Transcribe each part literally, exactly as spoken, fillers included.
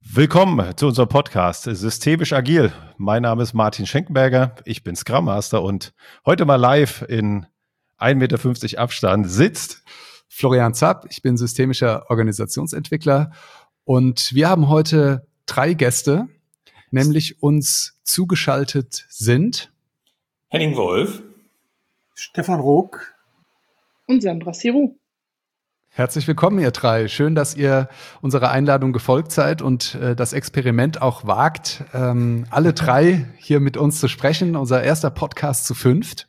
Willkommen zu unserem Podcast Systemisch Agil. Mein Name ist Martin Schenkenberger, ich bin Scrum Master und heute mal live in ein Meter fünfzig Abstand sitzt Florian Zapp, ich bin systemischer Organisationsentwickler und wir haben heute drei Gäste, nämlich uns zugeschaltet sind Henning Wolf, Stefan Rook und Sandra Sirou. Herzlich willkommen, ihr drei. Schön, dass ihr unserer Einladung gefolgt seid und äh, das Experiment auch wagt, ähm, alle drei hier mit uns zu sprechen. Unser erster Podcast zu fünft.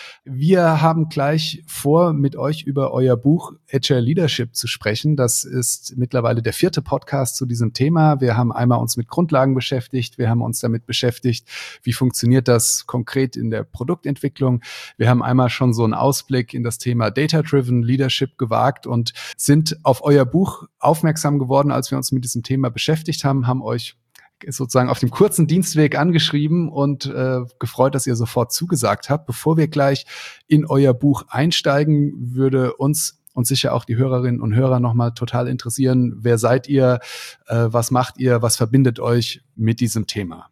Wir haben gleich vor, mit euch über euer Buch Agile Leadership zu sprechen. Das ist mittlerweile der vierte Podcast zu diesem Thema. Wir haben einmal uns mit Grundlagen beschäftigt. Wir haben uns damit beschäftigt, wie funktioniert das konkret in der Produktentwicklung. Wir haben einmal schon so einen Ausblick in das Thema Data-Driven Leadership gewagt und sind auf euer Buch aufmerksam geworden, als wir uns mit diesem Thema beschäftigt haben, haben euch sozusagen auf dem kurzen Dienstweg angeschrieben und äh, gefreut, dass ihr sofort zugesagt habt. Bevor wir gleich in euer Buch einsteigen, würde uns und sicher auch die Hörerinnen und Hörer nochmal total interessieren, wer seid ihr, äh, was macht ihr, was verbindet euch mit diesem Thema?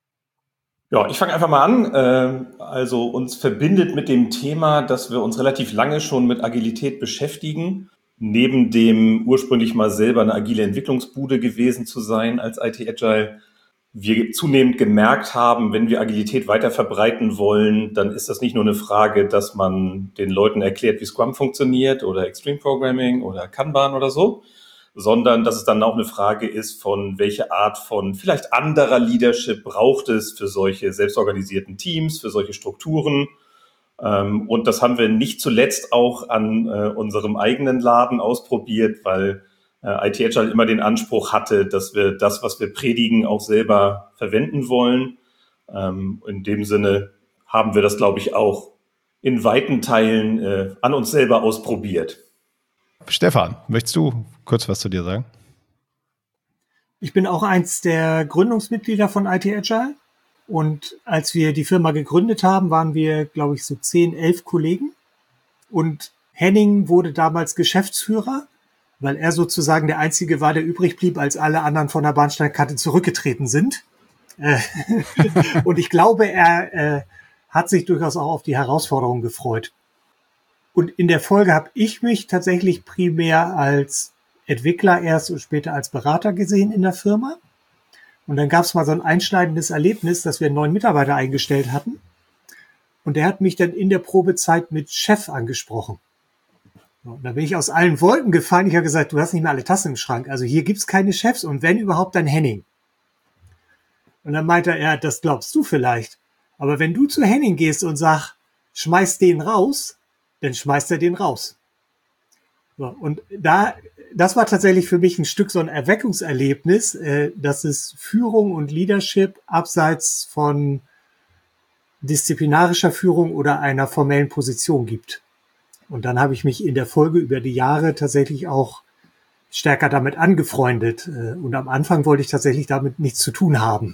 Ja, ich fange einfach mal an. Also uns verbindet mit dem Thema, dass wir uns relativ lange schon mit Agilität beschäftigen. Neben dem ursprünglich mal selber eine agile Entwicklungsbude gewesen zu sein als I T Agile, wir zunehmend gemerkt haben, wenn wir Agilität weiter verbreiten wollen, dann ist das nicht nur eine Frage, dass man den Leuten erklärt, wie Scrum funktioniert oder Extreme Programming oder Kanban oder so, sondern dass es dann auch eine Frage ist, von welche Art von vielleicht anderer Leadership braucht es für solche selbstorganisierten Teams, für solche Strukturen. Und das haben wir nicht zuletzt auch an äh, unserem eigenen Laden ausprobiert, weil äh, I T Agile immer den Anspruch hatte, dass wir das, was wir predigen, auch selber verwenden wollen. Ähm, in dem Sinne haben wir das, glaube ich, auch in weiten Teilen äh, an uns selber ausprobiert. Stefan, möchtest du kurz was zu dir sagen? Ich bin auch eins der Gründungsmitglieder von I T Agile. Und als wir die Firma gegründet haben, waren wir, glaube ich, so zehn, elf Kollegen. Und Henning wurde damals Geschäftsführer, weil er sozusagen der Einzige war, der übrig blieb, als alle anderen von der Bahnsteigkante zurückgetreten sind. Und ich glaube, er äh, hat sich durchaus auch auf die Herausforderung gefreut. Und in der Folge habe ich mich tatsächlich primär als Entwickler erst und später als Berater gesehen in der Firma. Und dann gab es mal so ein einschneidendes Erlebnis, dass wir einen neuen Mitarbeiter eingestellt hatten. Und der hat mich dann in der Probezeit mit Chef angesprochen. Und da bin ich aus allen Wolken gefallen. Ich habe gesagt, du hast nicht mehr alle Tassen im Schrank. Also hier gibt's keine Chefs und wenn überhaupt, dann Henning. Und dann meinte er, ja, das glaubst du vielleicht. Aber wenn du zu Henning gehst und sagst, schmeiß den raus, dann schmeißt er den raus. So, und da, das war tatsächlich für mich ein Stück so ein Erweckungserlebnis, äh, dass es Führung und Leadership abseits von disziplinarischer Führung oder einer formellen Position gibt. Und dann habe ich mich in der Folge über die Jahre tatsächlich auch stärker damit angefreundet. Äh, und am Anfang wollte ich tatsächlich damit nichts zu tun haben.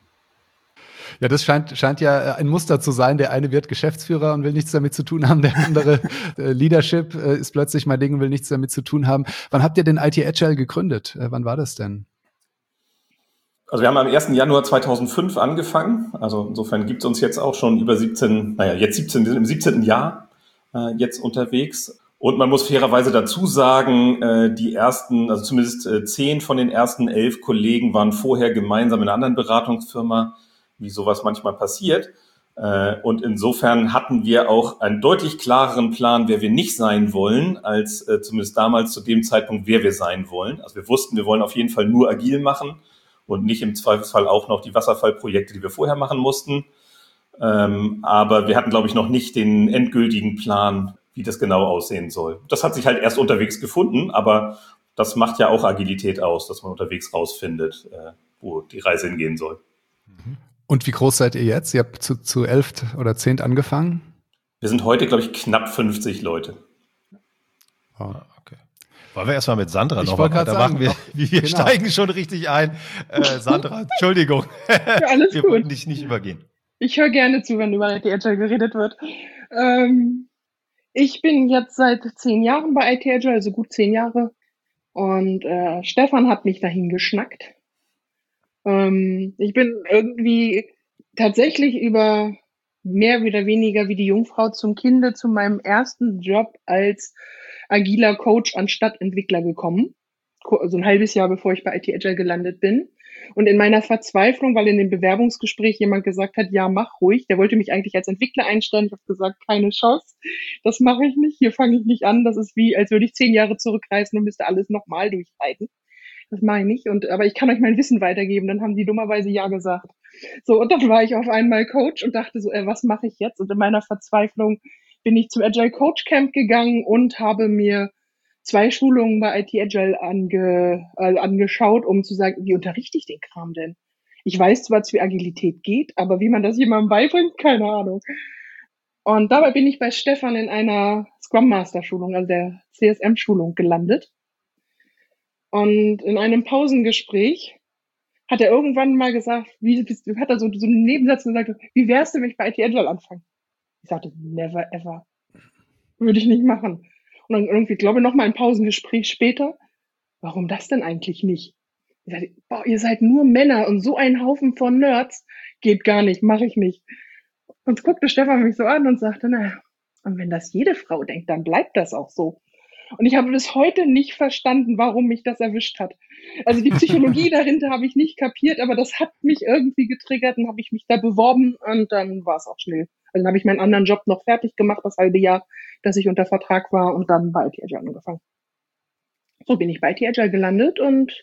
Ja, das scheint, scheint ja ein Muster zu sein. Der eine wird Geschäftsführer und will nichts damit zu tun haben. Der andere äh, Leadership äh, ist plötzlich mein Ding und will nichts damit zu tun haben. Wann habt ihr denn I T Agile gegründet? Äh, wann war das denn? Also wir haben am ersten Januar zweitausendfünf angefangen. Also insofern gibt es uns jetzt auch schon über siebzehn, naja, jetzt siebzehn, wir sind im siebzehnten Jahr äh, jetzt unterwegs. Und man muss fairerweise dazu sagen, äh, die ersten, also zumindest äh, zehn von den ersten elf Kollegen waren vorher gemeinsam in einer anderen Beratungsfirma, wie sowas manchmal passiert. Und insofern hatten wir auch einen deutlich klareren Plan, wer wir nicht sein wollen, als zumindest damals zu dem Zeitpunkt, wer wir sein wollen. Also wir wussten, wir wollen auf jeden Fall nur agil machen und nicht im Zweifelsfall auch noch die Wasserfallprojekte, die wir vorher machen mussten. Aber wir hatten, glaube ich, noch nicht den endgültigen Plan, wie das genau aussehen soll. Das hat sich halt erst unterwegs gefunden, aber das macht ja auch Agilität aus, dass man unterwegs rausfindet, wo die Reise hingehen soll. Und wie groß seid ihr jetzt? Ihr habt zu, zu elf oder zehnt angefangen? Wir sind heute, glaube ich, knapp fünfzig Leute. Oh, okay. Wollen wir erstmal mit Sandra ich noch mal weitermachen? Wir, wir genau. steigen schon richtig ein. Äh, Sandra, Entschuldigung. Ja, alles wir gut. wollten dich nicht übergehen. Ich höre gerne zu, wenn über I T Agile geredet wird. Ähm, ich bin jetzt seit zehn Jahren bei I T Agile, also gut zehn Jahre. Und äh, Stefan hat mich dahin geschnackt. Ähm, ich bin irgendwie tatsächlich über mehr oder weniger wie die Jungfrau zum Kinde zu meinem ersten Job als agiler Coach anstatt Entwickler gekommen. So ein halbes Jahr, bevor ich bei I T Agile gelandet bin. Und in meiner Verzweiflung, weil in dem Bewerbungsgespräch jemand gesagt hat, ja, mach ruhig, der wollte mich eigentlich als Entwickler einstellen. Ich habe gesagt, keine Chance, das mache ich nicht, hier fange ich nicht an. Das ist wie, als würde ich zehn Jahre zurückreisen und müsste alles nochmal durchreiten. Das mache ich nicht. Und, aber ich kann euch mein Wissen weitergeben. Dann haben die dummerweise ja gesagt. So, und dann war ich auf einmal Coach und dachte so, äh, was mache ich jetzt? Und in meiner Verzweiflung bin ich zum Agile Coach Camp gegangen und habe mir zwei Schulungen bei I T Agile ange, äh, angeschaut, um zu sagen, wie unterrichte ich den Kram denn? Ich weiß zwar, wie Agilität geht, aber wie man das jemandem beibringt, keine Ahnung. Und dabei bin ich bei Stefan in einer Scrum Master Schulung, also der C S M Schulung gelandet. Und in einem Pausengespräch hat er irgendwann mal gesagt, wie, hat er so, so einen Nebensatz gesagt, wie wär's denn, wenn ich bei I T Agile anfange? Ich sagte, never ever. Würde ich nicht machen. Und dann irgendwie, glaube ich, noch mal ein Pausengespräch später, warum das denn eigentlich nicht? Ich sagte, boah, ihr seid nur Männer und so ein Haufen von Nerds, geht gar nicht, mache ich nicht. Und guckte Stefan mich so an und sagte, na, und wenn das jede Frau denkt, dann bleibt das auch so. Und ich habe bis heute nicht verstanden, warum mich das erwischt hat. Also die Psychologie dahinter habe ich nicht kapiert, aber das hat mich irgendwie getriggert und habe ich mich da beworben und dann war es auch schnell. Also dann habe ich meinen anderen Job noch fertig gemacht, das halbe Jahr, dass ich unter Vertrag war und dann bei I T Agile angefangen. So bin ich bei I T Agile gelandet und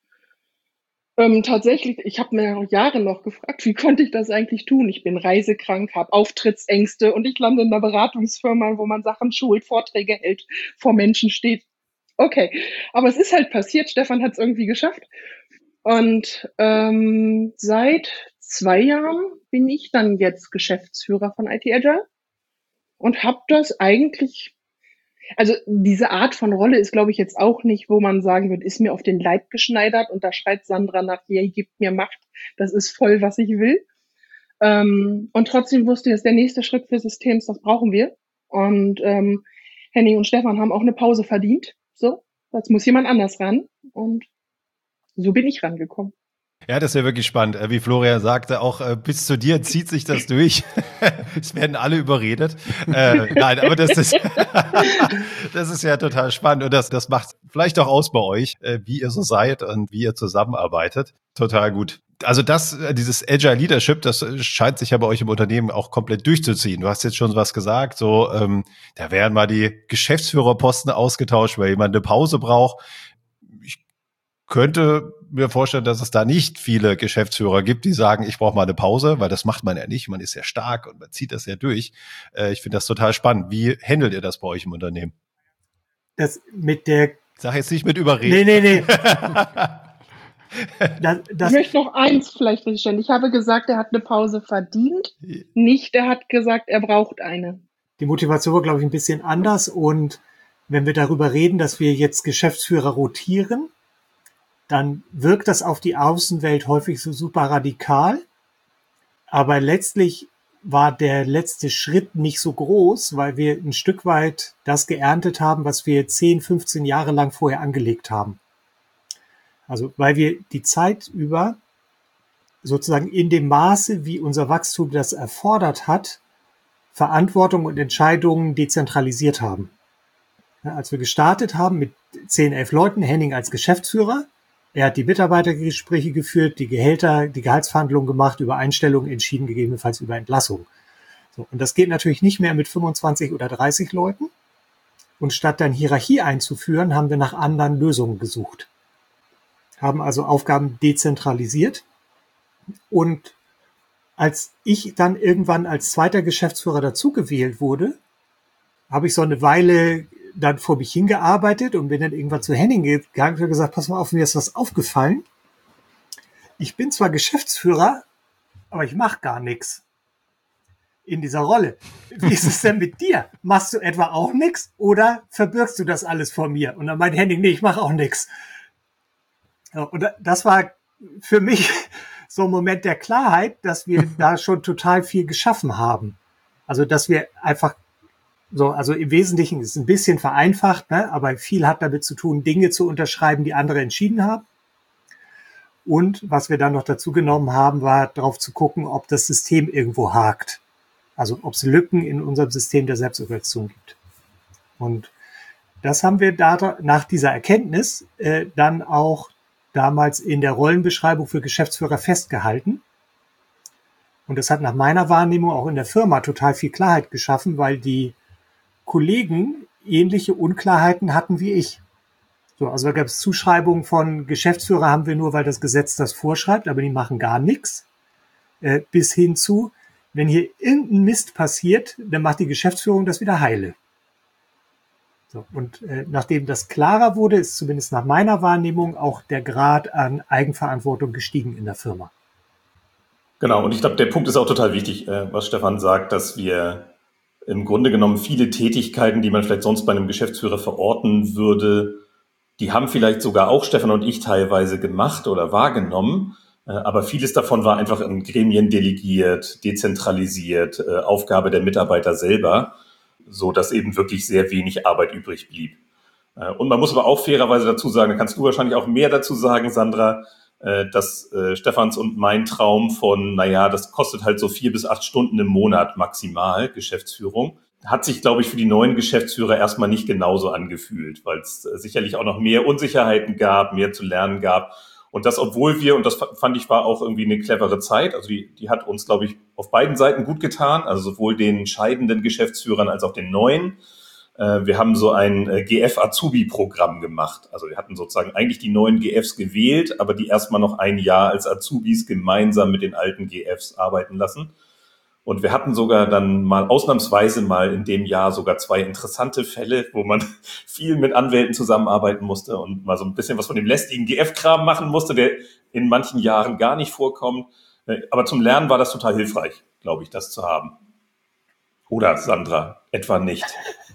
ähm, tatsächlich, ich habe mir Jahre noch gefragt, wie konnte ich das eigentlich tun? Ich bin reisekrank, habe Auftrittsängste und ich lande in einer Beratungsfirma, wo man Sachen schult, Vorträge hält, vor Menschen steht. Okay, aber es ist halt passiert, Stefan hat es irgendwie geschafft. Und ähm, seit zwei Jahren bin ich dann jetzt Geschäftsführer von I T Agile und habe das eigentlich, also diese Art von Rolle ist, glaube ich, jetzt auch nicht, wo man sagen wird, ist mir auf den Leib geschneidert und da schreit Sandra nach, yay, gibt mir Macht, das ist voll, was ich will. Ähm, und trotzdem wusste ich, das ist der nächste Schritt für Systems, das brauchen wir. Und ähm, Henning und Stefan haben auch eine Pause verdient. So, jetzt muss jemand anders ran und so bin ich rangekommen. Ja, das ist ja wirklich spannend. Wie Florian sagte, auch äh, bis zu dir zieht sich das durch. Es werden alle überredet. Äh, nein, aber das ist, das ist ja total spannend. Und das, das macht vielleicht auch aus bei euch, äh, wie ihr so seid und wie ihr zusammenarbeitet. Total gut. Also das, dieses Agile Leadership, das scheint sich ja bei euch im Unternehmen auch komplett durchzuziehen. Du hast jetzt schon was gesagt, so ähm, da werden mal die Geschäftsführerposten ausgetauscht, weil jemand eine Pause braucht. Ich könnte mir vorstellen, dass es da nicht viele Geschäftsführer gibt, die sagen, ich brauche mal eine Pause, weil das macht man ja nicht. Man ist ja stark und man zieht das ja durch. Äh, ich finde das total spannend. Wie handelt ihr das bei euch im Unternehmen? Das mit der... Sag jetzt nicht mit überreden. Nee, nee, nee. das, das ich möchte noch eins vielleicht feststellen. Ich habe gesagt, er hat eine Pause verdient. Nicht, er hat gesagt, er braucht eine. Die Motivation war, glaube ich, ein bisschen anders. Und wenn wir darüber reden, dass wir jetzt Geschäftsführer rotieren, dann wirkt das auf die Außenwelt häufig so super radikal. Aber letztlich war der letzte Schritt nicht so groß, weil wir ein Stück weit das geerntet haben, was wir zehn, fünfzehn Jahre lang vorher angelegt haben. Also weil wir die Zeit über sozusagen in dem Maße, wie unser Wachstum das erfordert hat, Verantwortung und Entscheidungen dezentralisiert haben. Ja, als wir gestartet haben mit zehn, elf Leuten, Henning als Geschäftsführer, er hat die Mitarbeitergespräche geführt, die Gehälter, die Gehaltsverhandlungen gemacht, über Einstellungen entschieden, gegebenenfalls über Entlassung. So, und das geht natürlich nicht mehr mit fünfundzwanzig oder dreißig Leuten. Und statt dann Hierarchie einzuführen, haben wir nach anderen Lösungen gesucht. Haben also Aufgaben dezentralisiert. Und als ich dann irgendwann als zweiter Geschäftsführer dazugewählt wurde, habe ich so eine Weile dann vor mich hingearbeitet und bin dann irgendwann zu Henning gegangen und gesagt, pass mal auf, mir ist was aufgefallen. Ich bin zwar Geschäftsführer, aber ich mache gar nichts in dieser Rolle. Wie ist es denn mit dir? Machst du etwa auch nichts oder verbirgst du das alles vor mir? Und dann meint Henning, nee, ich mache auch nichts. Und das war für mich so ein Moment der Klarheit, dass wir da schon total viel geschaffen haben. Also, dass wir einfach so, also im Wesentlichen ist es ein bisschen vereinfacht, ne, aber viel hat damit zu tun, Dinge zu unterschreiben, die andere entschieden haben. Und was wir dann noch dazu genommen haben, war darauf zu gucken, ob das System irgendwo hakt. Also ob es Lücken in unserem System der Selbstorganisation gibt. Und das haben wir da, nach dieser Erkenntnis äh, dann auch damals in der Rollenbeschreibung für Geschäftsführer festgehalten. Und das hat nach meiner Wahrnehmung auch in der Firma total viel Klarheit geschaffen, weil die Kollegen ähnliche Unklarheiten hatten wie ich. So, also da gab es Zuschreibungen von Geschäftsführer haben wir nur, weil das Gesetz das vorschreibt, aber die machen gar nichts. Äh, bis hin zu, wenn hier irgendein Mist passiert, dann macht die Geschäftsführung das wieder heile. So, und äh, nachdem das klarer wurde, ist zumindest nach meiner Wahrnehmung auch der Grad an Eigenverantwortung gestiegen in der Firma. Genau, und ich glaube, der Punkt ist auch total wichtig, äh, was Stefan sagt, dass wir im Grunde genommen viele Tätigkeiten, die man vielleicht sonst bei einem Geschäftsführer verorten würde, die haben vielleicht sogar auch Stefan und ich teilweise gemacht oder wahrgenommen, äh, aber vieles davon war einfach in Gremien delegiert, dezentralisiert, äh, Aufgabe der Mitarbeiter selber, so dass eben wirklich sehr wenig Arbeit übrig blieb. Äh, und man muss aber auch fairerweise dazu sagen, da kannst du wahrscheinlich auch mehr dazu sagen, Sandra, äh, dass äh, Stefans und mein Traum von, naja, das kostet halt so vier bis acht Stunden im Monat maximal Geschäftsführung, hat sich, glaube ich, für die neuen Geschäftsführer erstmal nicht genauso angefühlt, weil es äh, sicherlich auch noch mehr Unsicherheiten gab, mehr zu lernen gab. Und das, obwohl wir, und das fand ich, war auch irgendwie eine clevere Zeit, also die, die hat uns, glaube ich, auf beiden Seiten gut getan, also sowohl den scheidenden Geschäftsführern als auch den neuen. Äh, wir haben so ein äh, G F-Azubi-Programm gemacht. Also wir hatten sozusagen eigentlich die neuen G Fs gewählt, aber die erstmal noch ein Jahr als Azubis gemeinsam mit den alten G Fs arbeiten lassen. Und wir hatten sogar dann mal ausnahmsweise mal in dem Jahr sogar zwei interessante Fälle, wo man viel mit Anwälten zusammenarbeiten musste und mal so ein bisschen was von dem lästigen G F-Kram machen musste, der in manchen Jahren gar nicht vorkommt. Aber zum Lernen war das total hilfreich, glaube ich, das zu haben. Oder, Sandra, etwa nicht?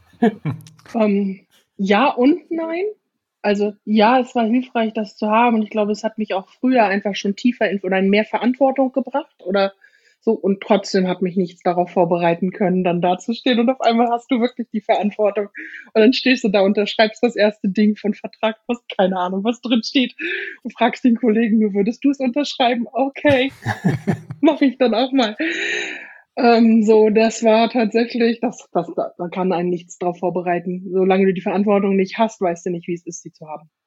ähm, ja und nein. Also ja, es war hilfreich, das zu haben. Und ich glaube, es hat mich auch früher einfach schon tiefer in oder in mehr Verantwortung gebracht oder so. Und trotzdem hat mich nichts darauf vorbereiten können, dann dazustehen. Und auf einmal hast du wirklich die Verantwortung. Und dann stehst du da, unterschreibst das erste Ding von Vertrag, hast keine Ahnung, was drin steht. Und fragst den Kollegen, nur würdest du es unterschreiben? Okay, mache ich dann auch mal. Ähm, so, das war tatsächlich, das, das, da, da kann einen nichts drauf vorbereiten. Solange du die Verantwortung nicht hast, weißt du nicht, wie es ist, sie zu haben.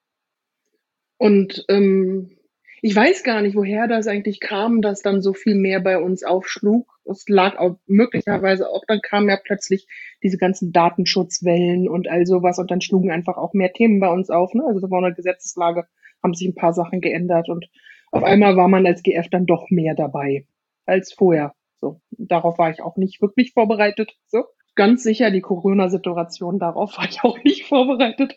Und ähm, ich weiß gar nicht, woher das eigentlich kam, dass dann so viel mehr bei uns aufschlug. Es lag auch möglicherweise auch, dann kamen ja plötzlich diese ganzen Datenschutzwellen und all sowas und dann schlugen einfach auch mehr Themen bei uns auf. Ne? Also da war eine Gesetzeslage, haben sich ein paar Sachen geändert und auf einmal war man als G F dann doch mehr dabei als vorher. So, darauf war ich auch nicht wirklich vorbereitet. So, ganz sicher die Corona-Situation, darauf war ich auch nicht vorbereitet.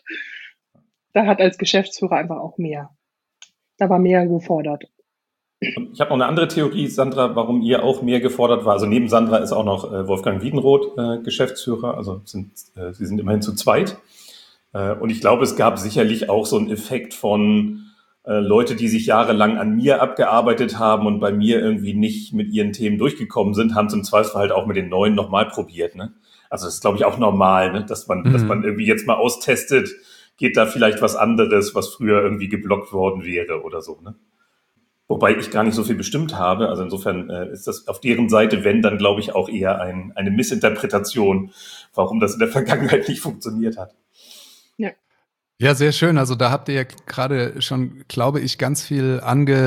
Da hat als Geschäftsführer einfach auch mehr, da war mehr gefordert. Ich habe noch eine andere Theorie, Sandra, warum ihr auch mehr gefordert war. Also neben Sandra ist auch noch äh, Wolfgang Wiedenroth äh, Geschäftsführer, also sind, äh, sie sind immerhin zu zweit. Äh, und ich glaube, es gab sicherlich auch so einen Effekt von äh, Leute, die sich jahrelang an mir abgearbeitet haben und bei mir irgendwie nicht mit ihren Themen durchgekommen sind, haben es im Zweifelsfall halt auch mit den Neuen nochmal probiert. Ne? Also das ist, glaube ich, auch normal, ne? dass man, mhm. dass man irgendwie jetzt mal austestet, geht da vielleicht was anderes, was früher irgendwie geblockt worden wäre oder so, ne? Wobei ich gar nicht so viel bestimmt habe. Also insofern äh, ist das auf deren Seite, wenn, dann glaube ich auch eher ein, eine Missinterpretation, warum das in der Vergangenheit nicht funktioniert hat. Ja. Ja, sehr schön. Also da habt ihr ja gerade schon, glaube ich, ganz viel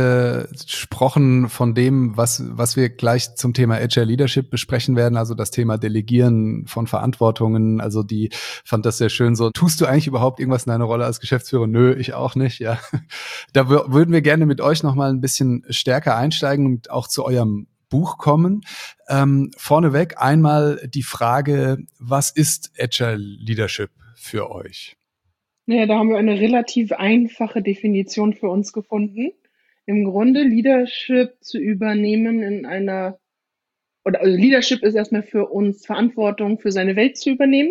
angesprochen von dem, was was wir gleich zum Thema Agile Leadership besprechen werden. Also das Thema Delegieren von Verantwortungen. Also die fand das sehr schön so. Tust du eigentlich überhaupt irgendwas in deiner Rolle als Geschäftsführer? Nö, ich auch nicht. Ja, da w- würden wir gerne mit euch noch mal ein bisschen stärker einsteigen und auch zu eurem Buch kommen. Ähm, vorneweg einmal die Frage, was ist Agile Leadership für euch? Naja, da haben wir eine relativ einfache Definition für uns gefunden. Im Grunde Leadership zu übernehmen in einer, oder also Leadership ist erstmal für uns Verantwortung für seine Welt zu übernehmen.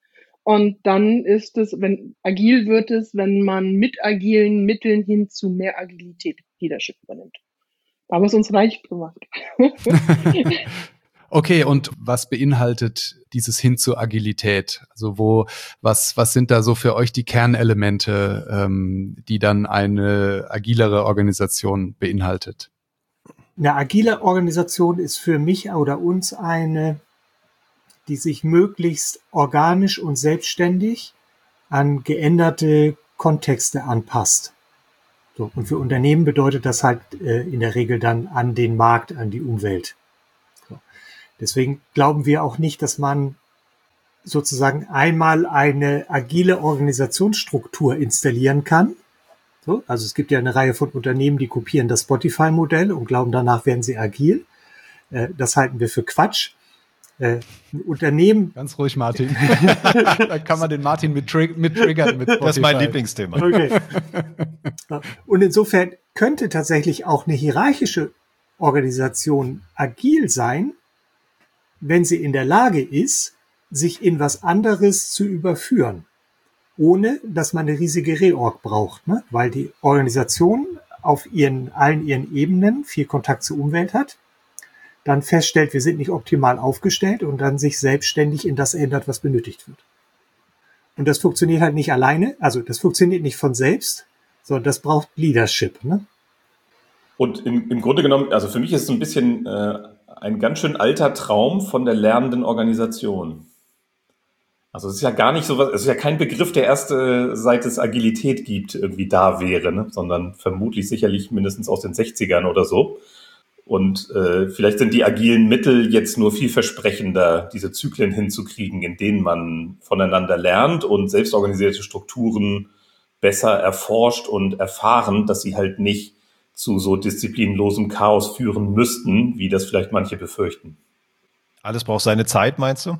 Und dann ist es, wenn agil wird es, wenn man mit agilen Mitteln hin zu mehr Agilität Leadership übernimmt. Da haben wir es uns leicht gemacht. Okay, und was beinhaltet dieses Hin zur Agilität? Also wo, was, was sind da so für euch die Kernelemente, ähm, die dann eine agilere Organisation beinhaltet? Eine agile Organisation ist für mich oder uns eine, die sich möglichst organisch und selbstständig an geänderte Kontexte anpasst. So, und für Unternehmen bedeutet das halt äh, in der Regel dann an den Markt, an die Umwelt. So. Deswegen glauben wir auch nicht, dass man sozusagen einmal eine agile Organisationsstruktur installieren kann. So, also es gibt ja eine Reihe von Unternehmen, die kopieren das Spotify-Modell und glauben, danach werden sie agil. Äh, das halten wir für Quatsch. Äh, ein Unternehmen. Ganz ruhig, Martin. Da kann man den Martin mit, tri- mit triggern mit Spotify. Das ist mein Lieblingsthema. Okay. Und insofern könnte tatsächlich auch eine hierarchische Organisation agil sein, wenn sie in der Lage ist, sich in was anderes zu überführen, ohne dass man eine riesige Reorg braucht, ne? Weil die Organisation auf ihren, allen ihren Ebenen viel Kontakt zur Umwelt hat, dann feststellt, wir sind nicht optimal aufgestellt und dann sich selbstständig in das ändert, was benötigt wird. Und das funktioniert halt nicht alleine, also das funktioniert nicht von selbst, sondern das braucht Leadership. Ne? Und im, im Grunde genommen, also für mich ist es ein bisschen äh, ein ganz schön alter Traum von der lernenden Organisation. Also es ist ja gar nicht so was, es ist ja kein Begriff, der erst äh, seit es Agilität gibt, irgendwie da wäre, ne? Sondern vermutlich sicherlich mindestens aus den sechzigern oder so. Und äh, vielleicht sind die agilen Mittel jetzt nur vielversprechender, diese Zyklen hinzukriegen, in denen man voneinander lernt und selbstorganisierte Strukturen besser erforscht und erfahren, dass sie halt nicht zu so disziplinlosem Chaos führen müssten, wie das vielleicht manche befürchten. Alles braucht seine Zeit, meinst du?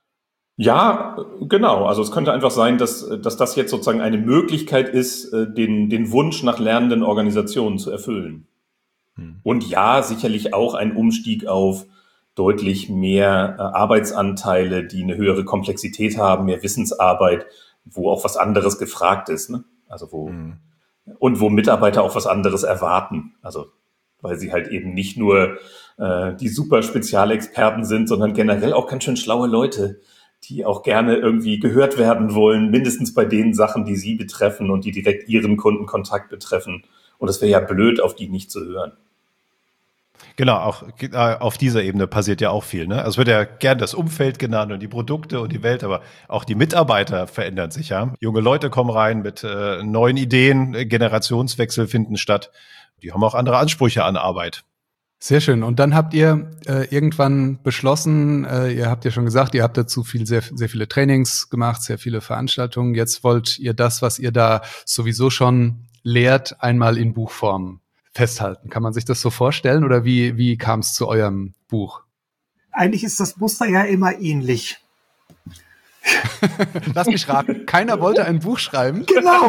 Ja, genau. Also es könnte einfach sein, dass, dass das jetzt sozusagen eine Möglichkeit ist, den, den Wunsch nach lernenden Organisationen zu erfüllen. Und ja, sicherlich auch ein Umstieg auf deutlich mehr äh, Arbeitsanteile, die eine höhere Komplexität haben, mehr Wissensarbeit, wo auch was anderes gefragt ist, ne? Also wo mhm. und wo Mitarbeiter auch was anderes erwarten. Also weil sie halt eben nicht nur äh, die super Spezialexperten sind, sondern generell auch ganz schön schlaue Leute, die auch gerne irgendwie gehört werden wollen, mindestens bei den Sachen, die sie betreffen und die direkt ihren Kundenkontakt betreffen. Und es wäre ja blöd, auf die nicht zu hören. Genau, auch äh, auf dieser Ebene passiert ja auch viel. Ne? Also es wird ja gern das Umfeld genannt und die Produkte und die Welt, aber auch die Mitarbeiter verändern sich ja. Junge Leute kommen rein mit äh, neuen Ideen, Generationswechsel finden statt. Die haben auch andere Ansprüche an Arbeit. Sehr schön. Und dann habt ihr äh, irgendwann beschlossen, äh, ihr habt ja schon gesagt, ihr habt dazu viel, sehr, sehr viele Trainings gemacht, sehr viele Veranstaltungen. Jetzt wollt ihr das, was ihr da sowieso schon lehrt, einmal in Buchform festhalten. Kann man sich das so vorstellen oder wie, wie kam es zu eurem Buch? Eigentlich ist das Muster ja immer ähnlich. Lass mich raten, keiner wollte ein Buch schreiben. Genau.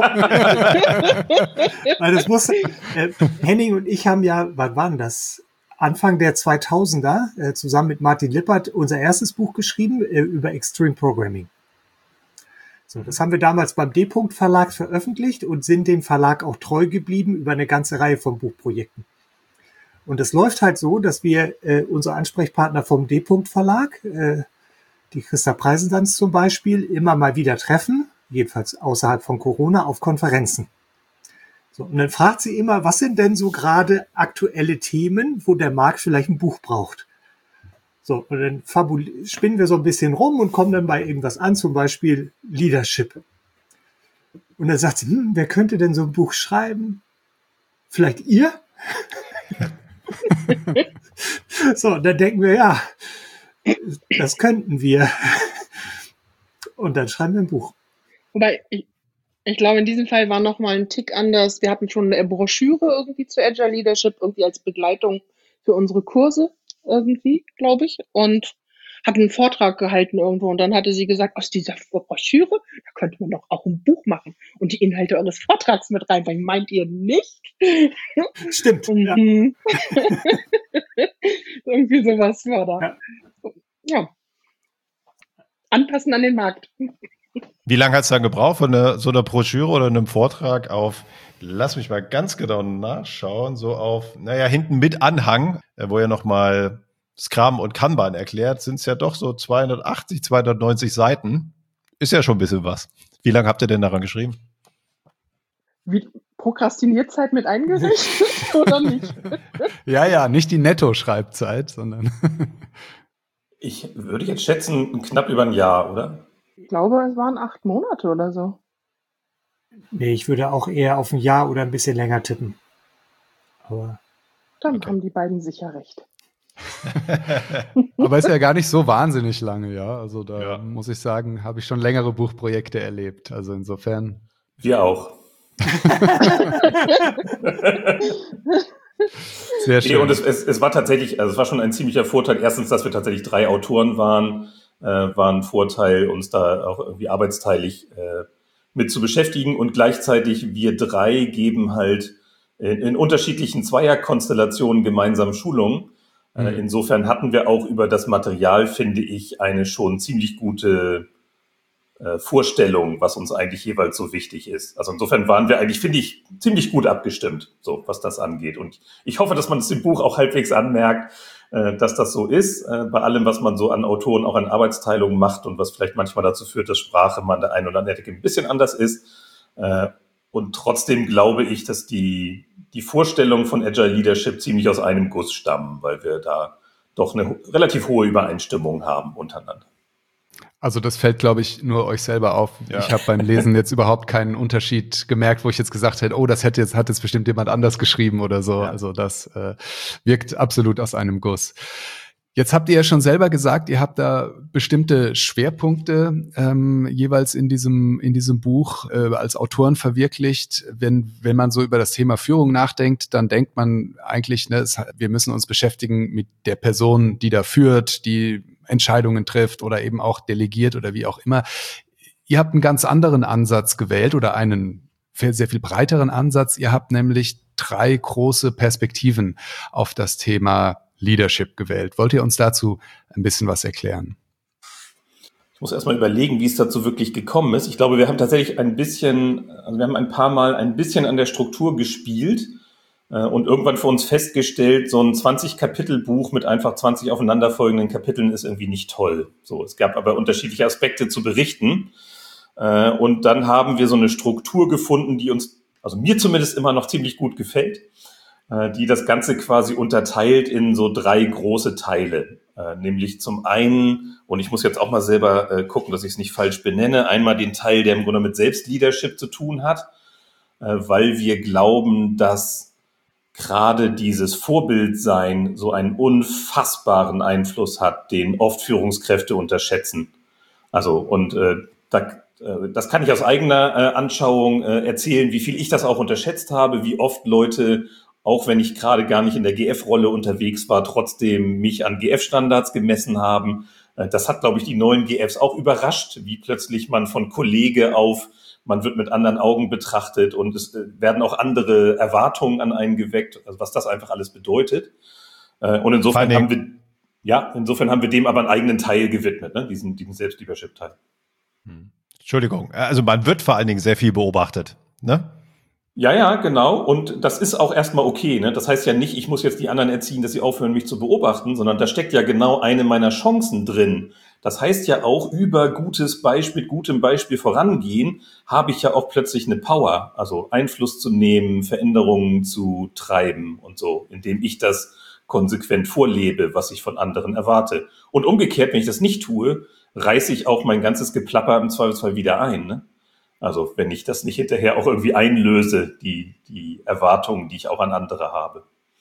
Weil das Muster, äh, Henning und ich haben ja, wann war denn das? Anfang der zweitausender äh, zusammen mit Martin Lippert unser erstes Buch geschrieben äh, über Extreme Programming. So, das haben wir damals beim D-Punkt Verlag veröffentlicht und sind dem Verlag auch treu geblieben über eine ganze Reihe von Buchprojekten. Und das läuft halt so, dass wir äh, unsere Ansprechpartner vom D-Punkt Verlag, äh, die Christa Preisendanz zum Beispiel, immer mal wieder treffen, jedenfalls außerhalb von Corona, auf Konferenzen. So, und dann fragt sie immer, was sind denn so gerade aktuelle Themen, wo der Markt vielleicht ein Buch braucht? So, und dann fabul- spinnen wir so ein bisschen rum und kommen dann bei irgendwas an, zum Beispiel Leadership. Und dann sagt sie, hm, wer könnte denn so ein Buch schreiben? Vielleicht ihr? So, und dann denken wir, ja, das könnten wir. Und dann schreiben wir ein Buch. Wobei, ich, ich glaube, in diesem Fall war noch mal ein Tick anders. Wir hatten schon eine Broschüre irgendwie zu Agile Leadership, irgendwie als Begleitung für unsere Kurse irgendwie, glaube ich, und hatten einen Vortrag gehalten irgendwo. Und dann hatte sie gesagt, aus dieser Broschüre, da könnte man doch auch ein Buch machen und die Inhalte eures Vortrags mit reinbringen. Meint ihr nicht? Stimmt. Ja. Irgendwie sowas war da. Ja. Ja. Anpassen an den Markt. Wie lange hat es dann gebraucht von einer, so einer Broschüre oder einem Vortrag auf, lass mich mal ganz genau nachschauen, so auf, naja, hinten mit Anhang, wo ihr nochmal Scrum und Kanban erklärt, sind es ja doch so zweihundertachtzig, zweihundertneunzig Seiten. Ist ja schon ein bisschen was. Wie lange habt ihr denn daran geschrieben? Wie Prokrastinierzeit mit eingerechnet oder nicht? Ja, ja, nicht die Netto-Schreibzeit, sondern Ich würde jetzt schätzen, knapp über ein Jahr, oder? Ich glaube, es waren acht Monate oder so. Nee, ich würde auch eher auf ein Jahr oder ein bisschen länger tippen. Aber Dann Okay. haben die beiden sicher recht. aber ist ja gar nicht so wahnsinnig lange, ja. Also da Ja. muss ich sagen, habe ich schon längere Buchprojekte erlebt. Also insofern Wir auch. sehr Nee, schön. und es, es, es war tatsächlich, also es war schon ein ziemlicher Vorteil. Erstens, dass wir tatsächlich drei Autoren waren, äh, war ein Vorteil, uns da auch irgendwie arbeitsteilig äh, mit zu beschäftigen. Und gleichzeitig wir drei geben halt in, in unterschiedlichen Zweierkonstellationen gemeinsam Schulungen. Äh, Mhm. insofern hatten wir auch über das Material, finde ich, eine schon ziemlich gute äh, Vorstellung, was uns eigentlich jeweils so wichtig ist. Also insofern waren wir eigentlich, finde ich, ziemlich gut abgestimmt, so was das angeht. Und ich hoffe, dass man es im Buch auch halbwegs anmerkt, äh, dass das so ist, äh, bei allem, was man so an Autoren auch an Arbeitsteilungen macht und was vielleicht manchmal dazu führt, dass Sprache mal an der einen oder anderen Ecke ein bisschen anders ist. Äh, und trotzdem glaube ich, dass die, die Vorstellungen von Agile Leadership ziemlich aus einem Guss stammen, weil wir da doch eine ho- relativ hohe Übereinstimmung haben untereinander. Also das fällt, glaube ich, nur euch selber auf. Ja. Ich habe beim Lesen jetzt überhaupt keinen Unterschied gemerkt, wo ich jetzt gesagt hätte, oh, das hätte jetzt, hat jetzt bestimmt jemand anders geschrieben oder so. Ja. Also das äh, wirkt absolut aus einem Guss. Jetzt habt ihr ja schon selber gesagt, ihr habt da bestimmte Schwerpunkte ähm, jeweils in diesem in diesem Buch äh, als Autoren verwirklicht. Wenn wenn man so über das Thema Führung nachdenkt, dann denkt man eigentlich, ne, es, wir müssen uns beschäftigen mit der Person, die da führt, die Entscheidungen trifft oder eben auch delegiert oder wie auch immer. Ihr habt einen ganz anderen Ansatz gewählt oder einen sehr viel breiteren Ansatz. Ihr habt nämlich drei große Perspektiven auf das Thema Leadership gewählt. Wollt ihr uns dazu ein bisschen was erklären? Ich muss erstmal überlegen, wie es dazu wirklich gekommen ist. Ich glaube, wir haben tatsächlich ein bisschen, also wir haben ein paar Mal ein bisschen an der Struktur gespielt äh, und irgendwann für uns festgestellt, so ein zwanzig-Kapitel-Buch mit einfach zwanzig aufeinanderfolgenden Kapiteln ist irgendwie nicht toll. So, es gab aber unterschiedliche Aspekte zu berichten. Äh, und dann haben wir so eine Struktur gefunden, die uns, also mir zumindest immer noch ziemlich gut gefällt, äh, die das Ganze quasi unterteilt in so drei große Teile. Äh, nämlich zum einen, und ich muss jetzt auch mal selber äh, gucken, dass ich es nicht falsch benenne, einmal den Teil, der im Grunde mit Selbstleadership zu tun hat, äh, weil wir glauben, dass gerade dieses Vorbildsein so einen unfassbaren Einfluss hat, den oft Führungskräfte unterschätzen. Also, und äh, da, äh, das kann ich aus eigener äh, Anschauung äh, erzählen, wie viel ich das auch unterschätzt habe, wie oft Leute, auch wenn ich gerade gar nicht in der G F-Rolle unterwegs war, trotzdem mich an G F-Standards gemessen haben. Äh, das hat, glaube ich, die neuen G Fs auch überrascht, wie plötzlich man von Kollege auf, man wird mit anderen Augen betrachtet und es äh, werden auch andere Erwartungen an einen geweckt, also was das einfach alles bedeutet. Äh, und insofern Vor allen haben wir, ja, insofern haben wir dem aber einen eigenen Teil gewidmet, ne? diesen, diesen Selbstleadership-Teil. Entschuldigung, also man wird vor allen Dingen sehr viel beobachtet, ne? Ja, ja, genau. Und das ist auch erstmal okay. Ne? Das heißt ja nicht, ich muss jetzt die anderen erziehen, dass sie aufhören, mich zu beobachten, sondern da steckt ja genau eine meiner Chancen drin. Das heißt ja auch, über gutes Beispiel, mit gutem Beispiel vorangehen, habe ich ja auch plötzlich eine Power, also Einfluss zu nehmen, Veränderungen zu treiben und so, indem ich das konsequent vorlebe, was ich von anderen erwarte. Und umgekehrt, wenn ich das nicht tue, reiße ich auch mein ganzes Geplapper im Zweifelsfall wieder ein, ne? Also wenn ich das nicht hinterher auch irgendwie einlöse, die, die Erwartungen, die ich auch an andere habe.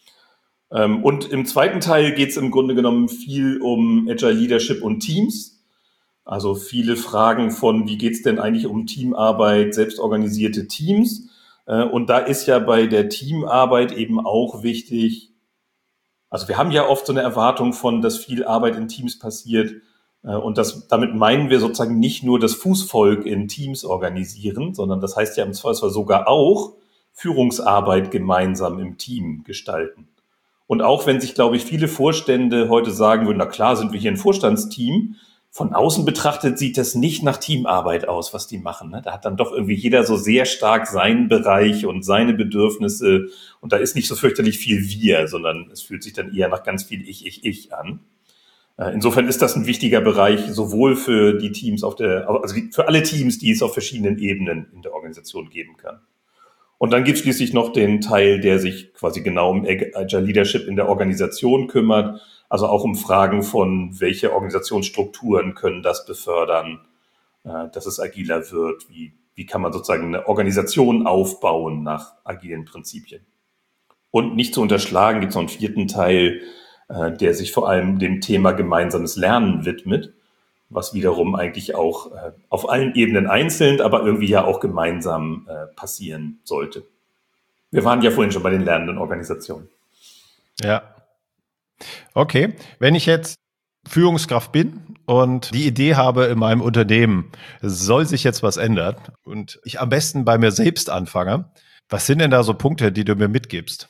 Ähm, und im zweiten Teil geht es im Grunde genommen viel um Agile Leadership und Teams. Also viele Fragen von, wie geht's denn eigentlich um Teamarbeit, selbstorganisierte Teams? Äh, und da ist ja bei der Teamarbeit eben auch wichtig, also wir haben ja oft so eine Erwartung von, dass viel Arbeit in Teams passiert. Und das, damit meinen wir sozusagen nicht nur das Fußvolk in Teams organisieren, sondern das heißt ja im Zweifelsfall sogar auch Führungsarbeit gemeinsam im Team gestalten. Und auch wenn sich, glaube ich, viele Vorstände heute sagen würden, na klar, sind wir hier ein Vorstandsteam, von außen betrachtet sieht das nicht nach Teamarbeit aus, was die machen. Ne? Da hat dann doch irgendwie jeder so sehr stark seinen Bereich und seine Bedürfnisse und da ist nicht so fürchterlich viel wir, sondern es fühlt sich dann eher nach ganz viel ich, ich, ich an. Insofern ist das ein wichtiger Bereich, sowohl für die Teams auf der, also für alle Teams, die es auf verschiedenen Ebenen in der Organisation geben kann. Und dann gibt es schließlich noch den Teil, der sich quasi genau um Agile Leadership in der Organisation kümmert, also auch um Fragen von, welche Organisationsstrukturen können das befördern, dass es agiler wird, wie, wie kann man sozusagen eine Organisation aufbauen nach agilen Prinzipien. Und nicht zu unterschlagen gibt es noch einen vierten Teil, der sich vor allem dem Thema gemeinsames Lernen widmet, was wiederum eigentlich auch äh, auf allen Ebenen einzeln, aber irgendwie ja auch gemeinsam äh, passieren sollte. Wir waren ja vorhin schon bei den lernenden Organisationen. Ja. Okay, wenn ich jetzt Führungskraft bin und die Idee habe in meinem Unternehmen, es soll sich jetzt was ändern und ich am besten bei mir selbst anfange, was sind denn da so Punkte, die du mir mitgibst?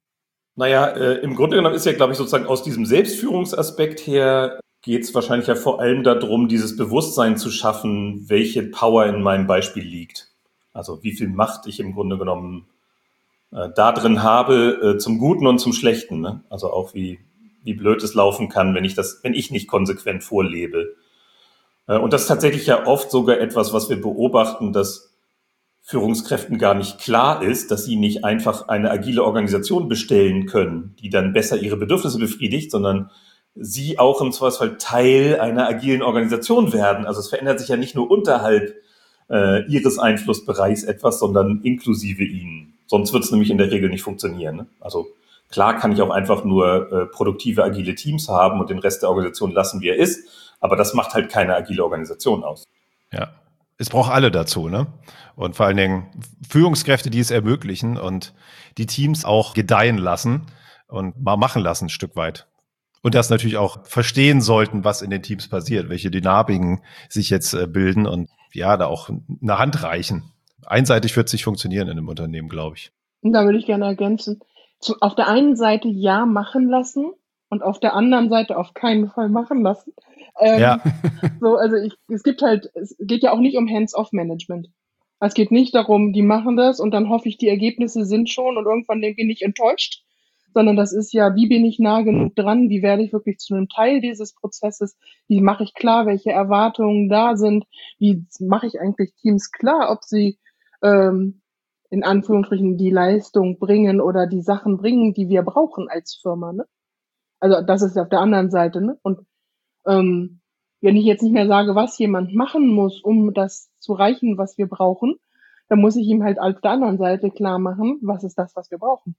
Naja, äh, im Grunde genommen ist ja, glaube ich, sozusagen aus diesem Selbstführungsaspekt her geht es wahrscheinlich ja vor allem darum, dieses Bewusstsein zu schaffen, welche Power in meinem Beispiel liegt. Also wie viel Macht ich im Grunde genommen äh, da drin habe, äh, zum Guten und zum Schlechten. Ne? Also auch wie, wie blöd es laufen kann, wenn ich das, wenn ich nicht konsequent vorlebe. Äh, und das ist tatsächlich ja oft sogar etwas, was wir beobachten, dass Führungskräften gar nicht klar ist, dass sie nicht einfach eine agile Organisation bestellen können, die dann besser ihre Bedürfnisse befriedigt, sondern sie auch im Zweifelsfall Teil einer agilen Organisation werden. Also es verändert sich ja nicht nur unterhalb äh, ihres Einflussbereichs etwas, sondern inklusive ihnen. Sonst wird es nämlich in der Regel nicht funktionieren. Ne? Also klar kann ich auch einfach nur äh, produktive, agile Teams haben und den Rest der Organisation lassen, wie er ist, aber das macht halt keine agile Organisation aus. Ja. Es braucht alle dazu, ne? Und vor allen Dingen Führungskräfte, die es ermöglichen und die Teams auch gedeihen lassen und mal machen lassen ein Stück weit. Und das natürlich auch verstehen sollten, was in den Teams passiert, welche Dynamiken sich jetzt bilden und ja, da auch eine Hand reichen. Einseitig wird es nicht funktionieren in einem Unternehmen, glaube ich. Da würde ich gerne ergänzen. Zu, auf der einen Seite ja machen lassen und auf der anderen Seite auf keinen Fall machen lassen. Ähm, ja. So, also ich, es gibt halt, es geht ja auch nicht um Hands-off-Management. Es geht nicht darum, die machen das und dann hoffe ich, die Ergebnisse sind schon und irgendwann bin ich enttäuscht, sondern das ist ja, wie bin ich nah genug dran, wie werde ich wirklich zu einem Teil dieses Prozesses, wie mache ich klar, welche Erwartungen da sind, wie mache ich eigentlich Teams klar, ob sie ähm, in Anführungsstrichen die Leistung bringen oder die Sachen bringen, die wir brauchen als Firma. Ne? Also das ist auf der anderen Seite. Ne? Und ähm, wenn ich jetzt nicht mehr sage, was jemand machen muss, um das zu erreichen, was wir brauchen, dann muss ich ihm halt auf der anderen Seite klar machen, was ist das, was wir brauchen.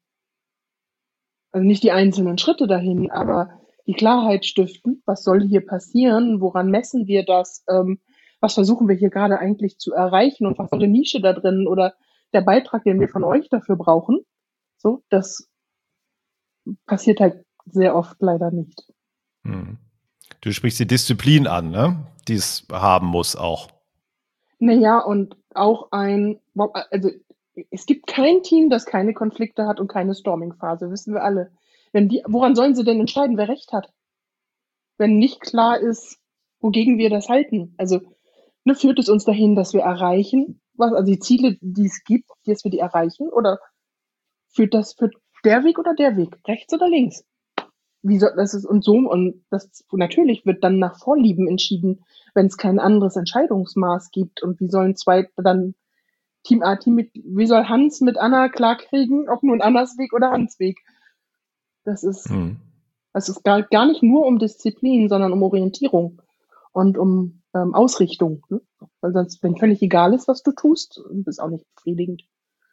Also nicht die einzelnen Schritte dahin, aber die Klarheit stiften, was soll hier passieren, woran messen wir das, ähm, was versuchen wir hier gerade eigentlich zu erreichen und was soll die Nische da drin oder der Beitrag, den wir von euch dafür brauchen. So, das passiert halt sehr oft leider nicht. Hm. Du sprichst die Disziplin an, ne? Die es haben muss auch. Naja, und auch ein, also es gibt kein Team, das keine Konflikte hat und keine Storming-Phase, wissen wir alle. Wenn die, woran sollen sie denn entscheiden, wer recht hat? Wenn nicht klar ist, wogegen wir das halten. Also ne, führt es uns dahin, dass wir erreichen, was, also die Ziele, die es gibt, dass wir die erreichen, oder führt das, führt der Weg oder der Weg, rechts oder links? Wie soll das ist und so und das natürlich wird dann nach Vorlieben entschieden, wenn es kein anderes Entscheidungsmaß gibt und wie sollen zwei dann Team A, Team mit, wie soll Hans mit Anna klarkriegen, ob nun Annas Weg oder Hans Weg? Das ist, hm. das ist gar, gar nicht nur um Disziplin, sondern um Orientierung und um ähm, Ausrichtung. Ne? Weil sonst, wenn völlig egal ist, was du tust, ist auch nicht befriedigend.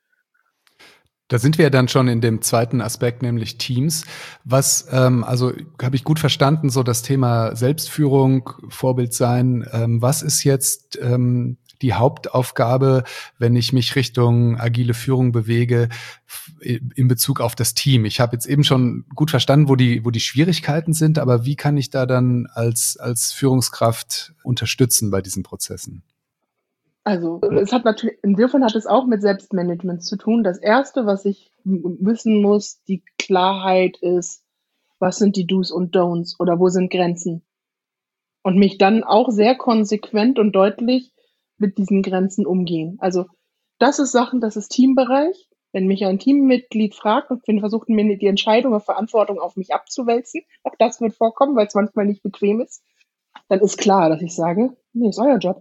Da sind wir ja dann schon in dem zweiten Aspekt, nämlich Teams. Was, ähm, also habe ich gut verstanden, so das Thema Selbstführung, Vorbild sein. Ähm, was ist jetzt ähm, die Hauptaufgabe, wenn ich mich Richtung agile Führung bewege, in Bezug auf das Team? Ich habe jetzt eben schon gut verstanden, wo die, wo die Schwierigkeiten sind, aber wie kann ich da dann als, als Führungskraft unterstützen bei diesen Prozessen? Also es hat natürlich, insofern hat es auch mit Selbstmanagement zu tun. Das Erste, was ich wissen muss, die Klarheit ist, was sind die Do's und Don'ts oder wo sind Grenzen? Und mich dann auch sehr konsequent und deutlich mit diesen Grenzen umgehen. Also das ist Sachen, das ist Teambereich. Wenn mich ein Teammitglied fragt und wir versuchen mir die Entscheidung oder Verantwortung auf mich abzuwälzen, auch das wird vorkommen, weil es manchmal nicht bequem ist, dann ist klar, dass ich sage, nee, ist euer Job.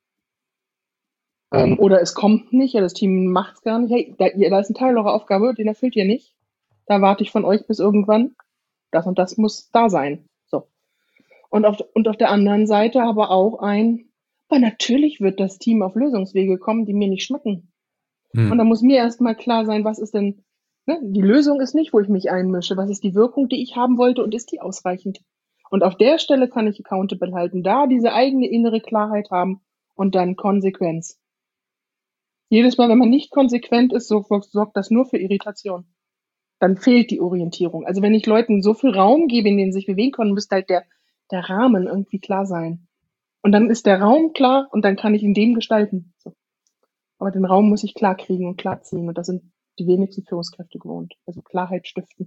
Ähm, oder es kommt nicht, ja, das Team macht es gar nicht. Hey, da, da ist ein Teil eurer Aufgabe, den erfüllt ihr nicht. Da warte ich von euch bis irgendwann. Das und das muss da sein. So. Und auf, und auf der anderen Seite aber auch ein, aber natürlich wird das Team auf Lösungswege kommen, die mir nicht schmecken. Hm. Und da muss mir erstmal klar sein, was ist denn, ne? Die Lösung ist nicht, wo ich mich einmische. Was ist die Wirkung, die ich haben wollte und ist die ausreichend? Und auf der Stelle kann ich accountable halten, da diese eigene innere Klarheit haben und dann Konsequenz. Jedes Mal, wenn man nicht konsequent ist, so, sorgt das nur für Irritation. Dann fehlt die Orientierung. Also wenn ich Leuten so viel Raum gebe, in dem sie sich bewegen können, müsste halt der, der Rahmen irgendwie klar sein. Und dann ist der Raum klar und dann kann ich in dem gestalten. So. Aber den Raum muss ich klar kriegen und klar ziehen. Und das sind die wenigsten Führungskräfte gewohnt. Also Klarheit stiften.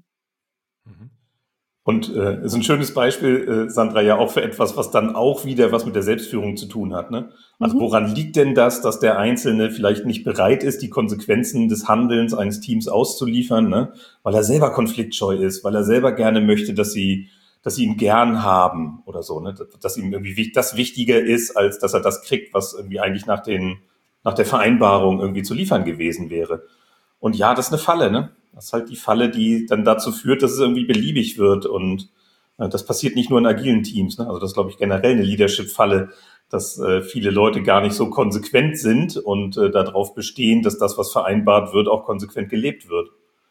Und äh, ist ein schönes Beispiel, äh, Sandra, ja auch für etwas, was dann auch wieder was mit der Selbstführung zu tun hat. Ne? Also mhm. woran liegt denn das, dass der Einzelne vielleicht nicht bereit ist, die Konsequenzen des Handelns eines Teams auszuliefern, ne? Weil er selber konfliktscheu ist, weil er selber gerne möchte, dass sie, dass sie ihn gern haben oder so, ne? Dass ihm irgendwie das wichtiger ist, als dass er das kriegt, was irgendwie eigentlich nach den nach der Vereinbarung irgendwie zu liefern gewesen wäre. Und ja, das ist eine Falle, ne? Das ist halt die Falle, die dann dazu führt, dass es irgendwie beliebig wird. Und äh, das passiert nicht nur in agilen Teams, ne? Also das ist, glaube ich, generell eine Leadership-Falle, dass äh, viele Leute gar nicht so konsequent sind und äh, darauf bestehen, dass das, was vereinbart wird, auch konsequent gelebt wird.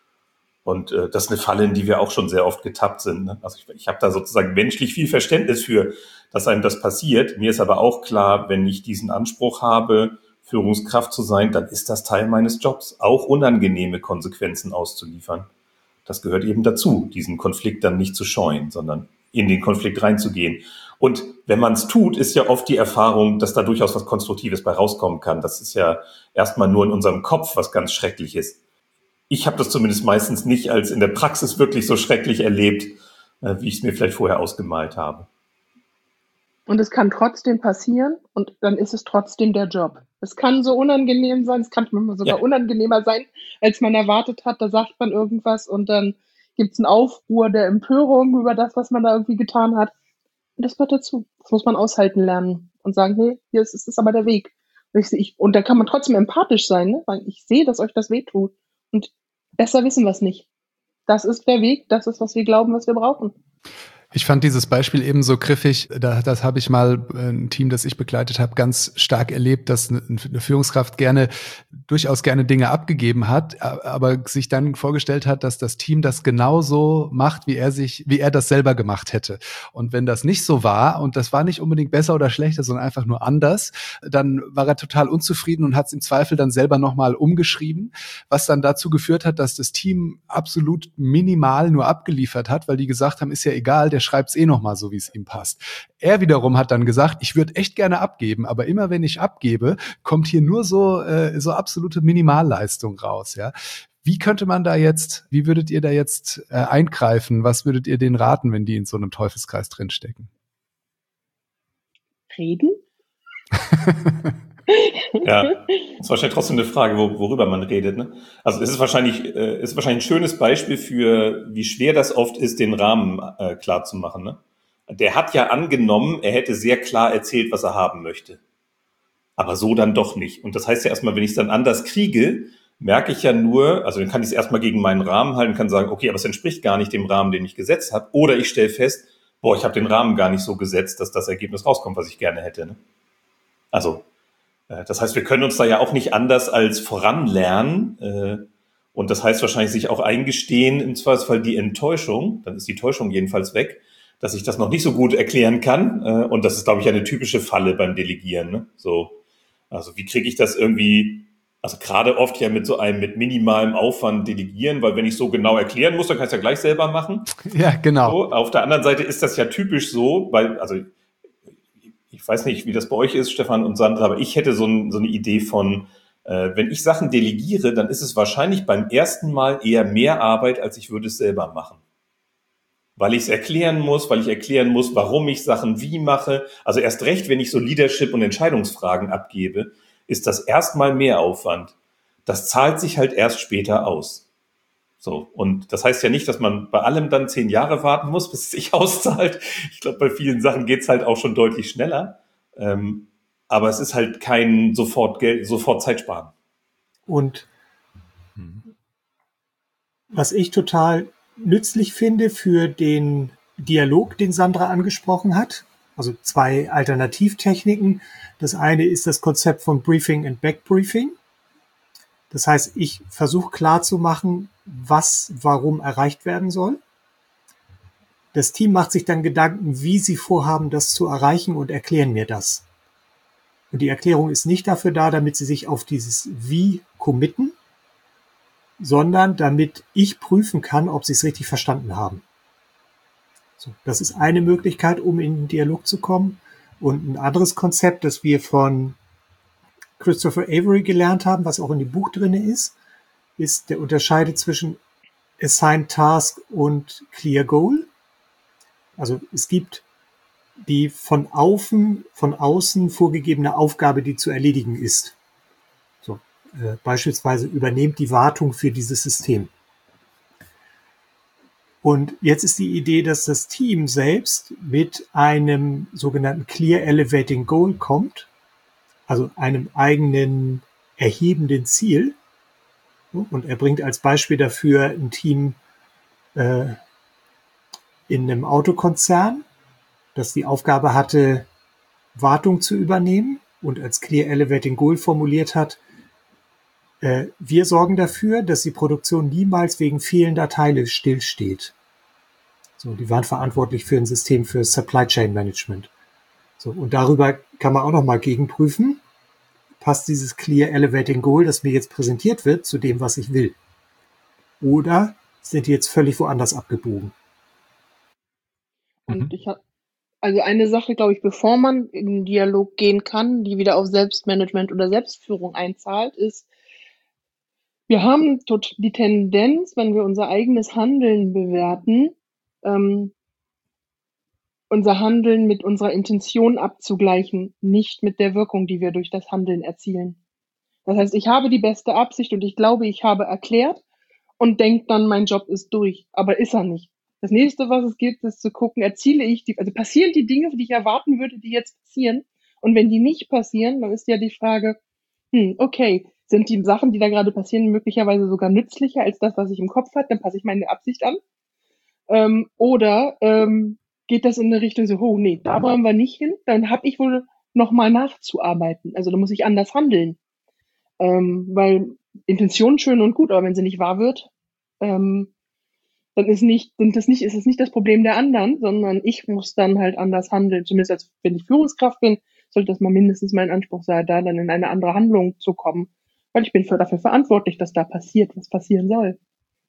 Und äh, das ist eine Falle, in die wir auch schon sehr oft getappt sind, ne? Also ich, ich habe da sozusagen menschlich viel Verständnis für, dass einem das passiert. Mir ist aber auch klar, wenn ich diesen Anspruch habe, Führungskraft zu sein, dann ist das Teil meines Jobs, auch unangenehme Konsequenzen auszuliefern. Das gehört eben dazu, diesen Konflikt dann nicht zu scheuen, sondern in den Konflikt reinzugehen. Und wenn man es tut, ist ja oft die Erfahrung, dass da durchaus was Konstruktives bei rauskommen kann. Das ist ja erstmal nur in unserem Kopf was ganz schrecklich ist. Ich habe das zumindest meistens nicht als in der Praxis wirklich so schrecklich erlebt, wie ich es mir vielleicht vorher ausgemalt habe. Und es kann trotzdem passieren und dann ist es trotzdem der Job. Es kann so unangenehm sein, es kann manchmal sogar ja. unangenehmer sein, als man erwartet hat. Da sagt man irgendwas und dann gibt es einen Aufruhr der Empörung über das, was man da irgendwie getan hat. Und das gehört dazu. Das muss man aushalten lernen und sagen, hey, hier ist, ist aber der Weg. Und, ich, ich, und da kann man trotzdem empathisch sein, ne? Weil ich sehe, dass euch das wehtut. Und besser wissen wir es nicht. Das ist der Weg, das ist, was wir glauben, was wir brauchen. Ich fand dieses Beispiel eben so griffig, da, das habe ich mal ein Team, das ich begleitet habe, ganz stark erlebt, dass eine Führungskraft gerne, durchaus gerne Dinge abgegeben hat, aber sich dann vorgestellt hat, dass das Team das genauso macht, wie er sich, wie er das selber gemacht hätte. Und wenn das nicht so war, und das war nicht unbedingt besser oder schlechter, sondern einfach nur anders, dann war er total unzufrieden und hat es im Zweifel dann selber nochmal umgeschrieben, was dann dazu geführt hat, dass das Team absolut minimal nur abgeliefert hat, weil die gesagt haben, ist ja egal, der schreibt es eh nochmal so, wie es ihm passt. Er wiederum hat dann gesagt, ich würde echt gerne abgeben, aber immer wenn ich abgebe, kommt hier nur so äh, so absolute Minimalleistung raus. Ja, wie könnte man da jetzt, wie würdet ihr da jetzt äh, eingreifen? Was würdet ihr denen raten, wenn die in so einem Teufelskreis drinstecken? Reden? Ja, das ist wahrscheinlich trotzdem eine Frage, wo, worüber man redet, ne? Also es ist wahrscheinlich, äh, es ist wahrscheinlich ein schönes Beispiel für, wie schwer das oft ist, den Rahmen äh, klar zu machen, ne? Der hat ja angenommen, er hätte sehr klar erzählt, was er haben möchte. Aber so dann doch nicht. Und das heißt ja erstmal, wenn ich es dann anders kriege, merke ich ja nur, also dann kann ich es erstmal gegen meinen Rahmen halten, kann sagen, okay, aber es entspricht gar nicht dem Rahmen, den ich gesetzt habe. Oder ich stelle fest, boah, ich habe den Rahmen gar nicht so gesetzt, dass das Ergebnis rauskommt, was ich gerne hätte, ne? Also das heißt, wir können uns da ja auch nicht anders als voranlernen. Und das heißt wahrscheinlich sich auch eingestehen, im Zweifelsfall die Enttäuschung, dann ist die Täuschung jedenfalls weg, dass ich das noch nicht so gut erklären kann. Und das ist, glaube ich, eine typische Falle beim Delegieren, ne? So, also wie kriege ich das irgendwie, also gerade oft ja mit so einem mit minimalem Aufwand delegieren, weil wenn ich so genau erklären muss, dann kann ich es ja gleich selber machen. Ja, genau. So, auf der anderen Seite ist das ja typisch so, weil, also ich weiß nicht, wie das bei euch ist, Stefan und Sandra, aber ich hätte so, ein, so eine Idee von, äh, wenn ich Sachen delegiere, dann ist es wahrscheinlich beim ersten Mal eher mehr Arbeit, als ich würde es selber machen. weil ich es erklären muss, weil ich erklären muss, warum ich Sachen wie mache. Also erst recht, wenn ich so Leadership- und Entscheidungsfragen abgebe, ist das erstmal Mehraufwand. Das zahlt sich halt erst später aus. So. Und das heißt ja nicht, dass man bei allem dann zehn Jahre warten muss, bis es sich auszahlt. Ich glaube, bei vielen Sachen geht's halt auch schon deutlich schneller. Ähm, aber es ist halt kein sofort Geld, sofort Zeitsparen. Und was ich total nützlich finde für den Dialog, den Sandra angesprochen hat, also zwei Alternativtechniken. Das eine ist das Konzept von Briefing and Backbriefing. Das heißt, ich versuche klarzumachen, was warum erreicht werden soll. Das Team macht sich dann Gedanken, wie sie vorhaben, das zu erreichen, und erklären mir das. Und die Erklärung ist nicht dafür da, damit sie sich auf dieses Wie committen, sondern damit ich prüfen kann, ob sie es richtig verstanden haben. So, das ist eine Möglichkeit, um in den Dialog zu kommen. Und ein anderes Konzept, das wir von Christopher Avery gelernt haben, was auch in dem Buch drin ist, ist der Unterscheid zwischen Assigned Task und Clear Goal. Also es gibt die von außen, von außen vorgegebene Aufgabe, die zu erledigen ist. So, äh, beispielsweise übernehmt die Wartung für dieses System. Und jetzt ist die Idee, dass das Team selbst mit einem sogenannten Clear Elevating Goal kommt, also einem eigenen erhebenden Ziel. Und er bringt als Beispiel dafür ein Team äh, in einem Autokonzern, das die Aufgabe hatte, Wartung zu übernehmen und als Clear Elevating Goal formuliert hat, äh, wir sorgen dafür, dass die Produktion niemals wegen fehlender Teile stillsteht. So, die waren verantwortlich für ein System für Supply Chain Management. So, und darüber kann man auch nochmal gegenprüfen. Passt dieses Clear Elevating Goal, das mir jetzt präsentiert wird, zu dem, was ich will? Oder sind die jetzt völlig woanders abgebogen? Und ich habe also eine Sache, glaube ich, bevor man in den Dialog gehen kann, die wieder auf Selbstmanagement oder Selbstführung einzahlt, ist, wir haben tot die Tendenz, wenn wir unser eigenes Handeln bewerten, ähm, unser Handeln mit unserer Intention abzugleichen, nicht mit der Wirkung, die wir durch das Handeln erzielen. Das heißt, ich habe die beste Absicht und ich glaube, ich habe erklärt und denke dann, mein Job ist durch. Aber ist er nicht. Das nächste, was es gibt, ist zu gucken, erziele ich die, also passieren die Dinge, die ich erwarten würde, die jetzt passieren. Und wenn die nicht passieren, dann ist ja die Frage, hm, okay, sind die Sachen, die da gerade passieren, möglicherweise sogar nützlicher als das, was ich im Kopf hatte, dann passe ich meine Absicht an. Ähm, oder ähm, geht das in eine Richtung so, oh nee, da wollen wir nicht hin, dann habe ich wohl nochmal nachzuarbeiten. Also da muss ich anders handeln. Ähm, weil Intention schön und gut, aber wenn sie nicht wahr wird, ähm, dann ist nicht, sind das nicht, ist es nicht das Problem der anderen, sondern ich muss dann halt anders handeln. Zumindest als wenn ich Führungskraft bin, sollte das mal mindestens mein Anspruch sein, da dann in eine andere Handlung zu kommen. Weil ich bin für, dafür verantwortlich, dass da passiert, was passieren soll.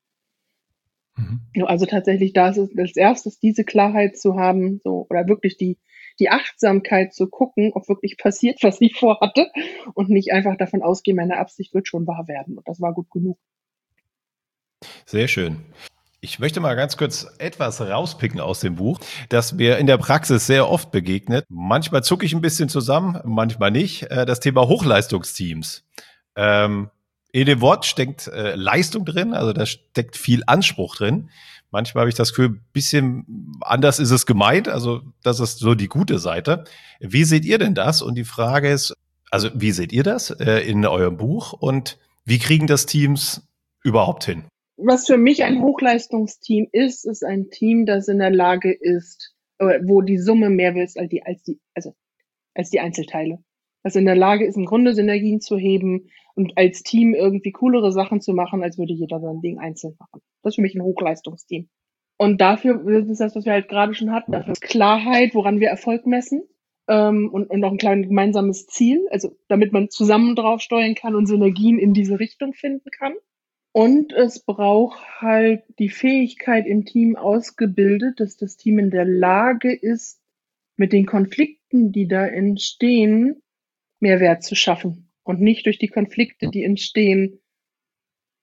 Mhm. Also tatsächlich, da ist es als erstes diese Klarheit zu haben, so, oder wirklich die, die Achtsamkeit zu gucken, ob wirklich passiert, was ich vorhatte, und nicht einfach davon ausgehen, meine Absicht wird schon wahr werden. Und das war gut genug. Sehr schön. Ich möchte mal ganz kurz etwas rauspicken aus dem Buch, das mir in der Praxis sehr oft begegnet. Manchmal zucke ich ein bisschen zusammen, manchmal nicht. Das Thema Hochleistungsteams. Ähm, in dem Wort steckt äh, Leistung drin, also da steckt viel Anspruch drin. Manchmal habe ich das Gefühl, ein bisschen anders ist es gemeint, also das ist so die gute Seite. Wie seht ihr denn das? Und die Frage ist, also wie seht ihr das äh, in eurem Buch und wie kriegen das Teams überhaupt hin? Was für mich ein Hochleistungsteam ist, ist ein Team, das in der Lage ist, wo die Summe mehr will als die, als die, also als die Einzelteile. Das in der Lage ist, im Grunde Synergien zu heben und als Team irgendwie coolere Sachen zu machen, als würde jeder sein Ding einzeln machen. Das ist für mich ein Hochleistungsteam. Und dafür ist das, was wir halt gerade schon hatten, dafür ist Klarheit, woran wir Erfolg messen, ähm, und, und auch ein kleines gemeinsames Ziel, also damit man zusammen drauf steuern kann und Synergien in diese Richtung finden kann. Und es braucht halt die Fähigkeit im Team ausgebildet, dass das Team in der Lage ist, mit den Konflikten, die da entstehen, Mehrwert zu schaffen und nicht durch die Konflikte, die entstehen,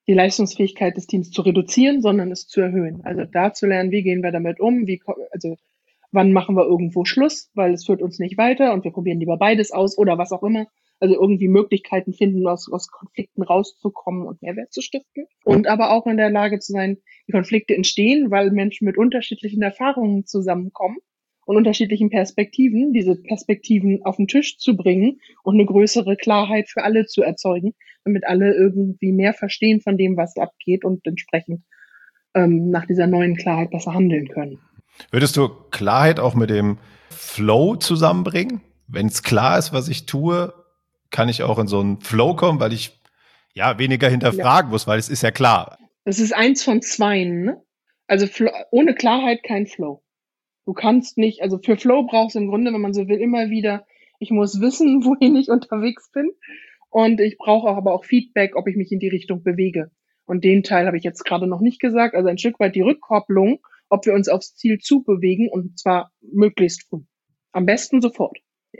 die Leistungsfähigkeit des Teams zu reduzieren, sondern es zu erhöhen. Also da zu lernen, wie gehen wir damit um, wie, also wann machen wir irgendwo Schluss, weil es führt uns nicht weiter und wir probieren lieber beides aus oder was auch immer. Also irgendwie Möglichkeiten finden, aus, aus Konflikten rauszukommen und Mehrwert zu stiften. Und aber auch in der Lage zu sein, die Konflikte entstehen, weil Menschen mit unterschiedlichen Erfahrungen zusammenkommen und unterschiedlichen Perspektiven, diese Perspektiven auf den Tisch zu bringen und eine größere Klarheit für alle zu erzeugen, damit alle irgendwie mehr verstehen von dem, was abgeht und entsprechend ähm, nach dieser neuen Klarheit besser handeln können. Würdest du Klarheit auch mit dem Flow zusammenbringen? Wenn es klar ist, was ich tue, kann ich auch in so einen Flow kommen, weil ich ja weniger hinterfragen ja. muss, weil es ist ja klar. Das ist eins von zweien, ne? Also ohne Klarheit kein Flow. Du kannst nicht, also für Flow brauchst du im Grunde, wenn man so will, immer wieder, ich muss wissen, wohin ich unterwegs bin und ich brauche auch aber auch Feedback, ob ich mich in die Richtung bewege. Und den Teil habe ich jetzt gerade noch nicht gesagt, also ein Stück weit die Rückkopplung, ob wir uns aufs Ziel zubewegen und zwar möglichst früh. Am besten sofort.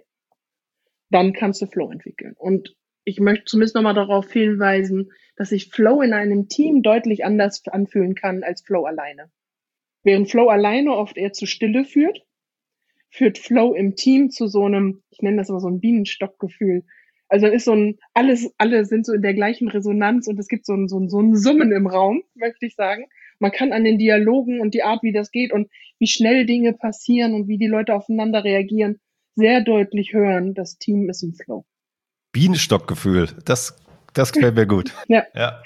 Dann kannst du Flow entwickeln. Und ich möchte zumindest nochmal darauf hinweisen, dass sich Flow in einem Team deutlich anders anfühlen kann als Flow alleine. Während Flow alleine oft eher zu Stille führt, führt Flow im Team zu so einem, ich nenne das immer so ein Bienenstockgefühl. Also ist so ein, alles, alle sind so in der gleichen Resonanz und es gibt so ein, so ein, so ein Summen im Raum, möchte ich sagen. Man kann an den Dialogen und die Art, wie das geht und wie schnell Dinge passieren und wie die Leute aufeinander reagieren, sehr deutlich hören, das Team ist im Flow. Bienenstockgefühl, das, das gefällt mir gut. Ja. Ja.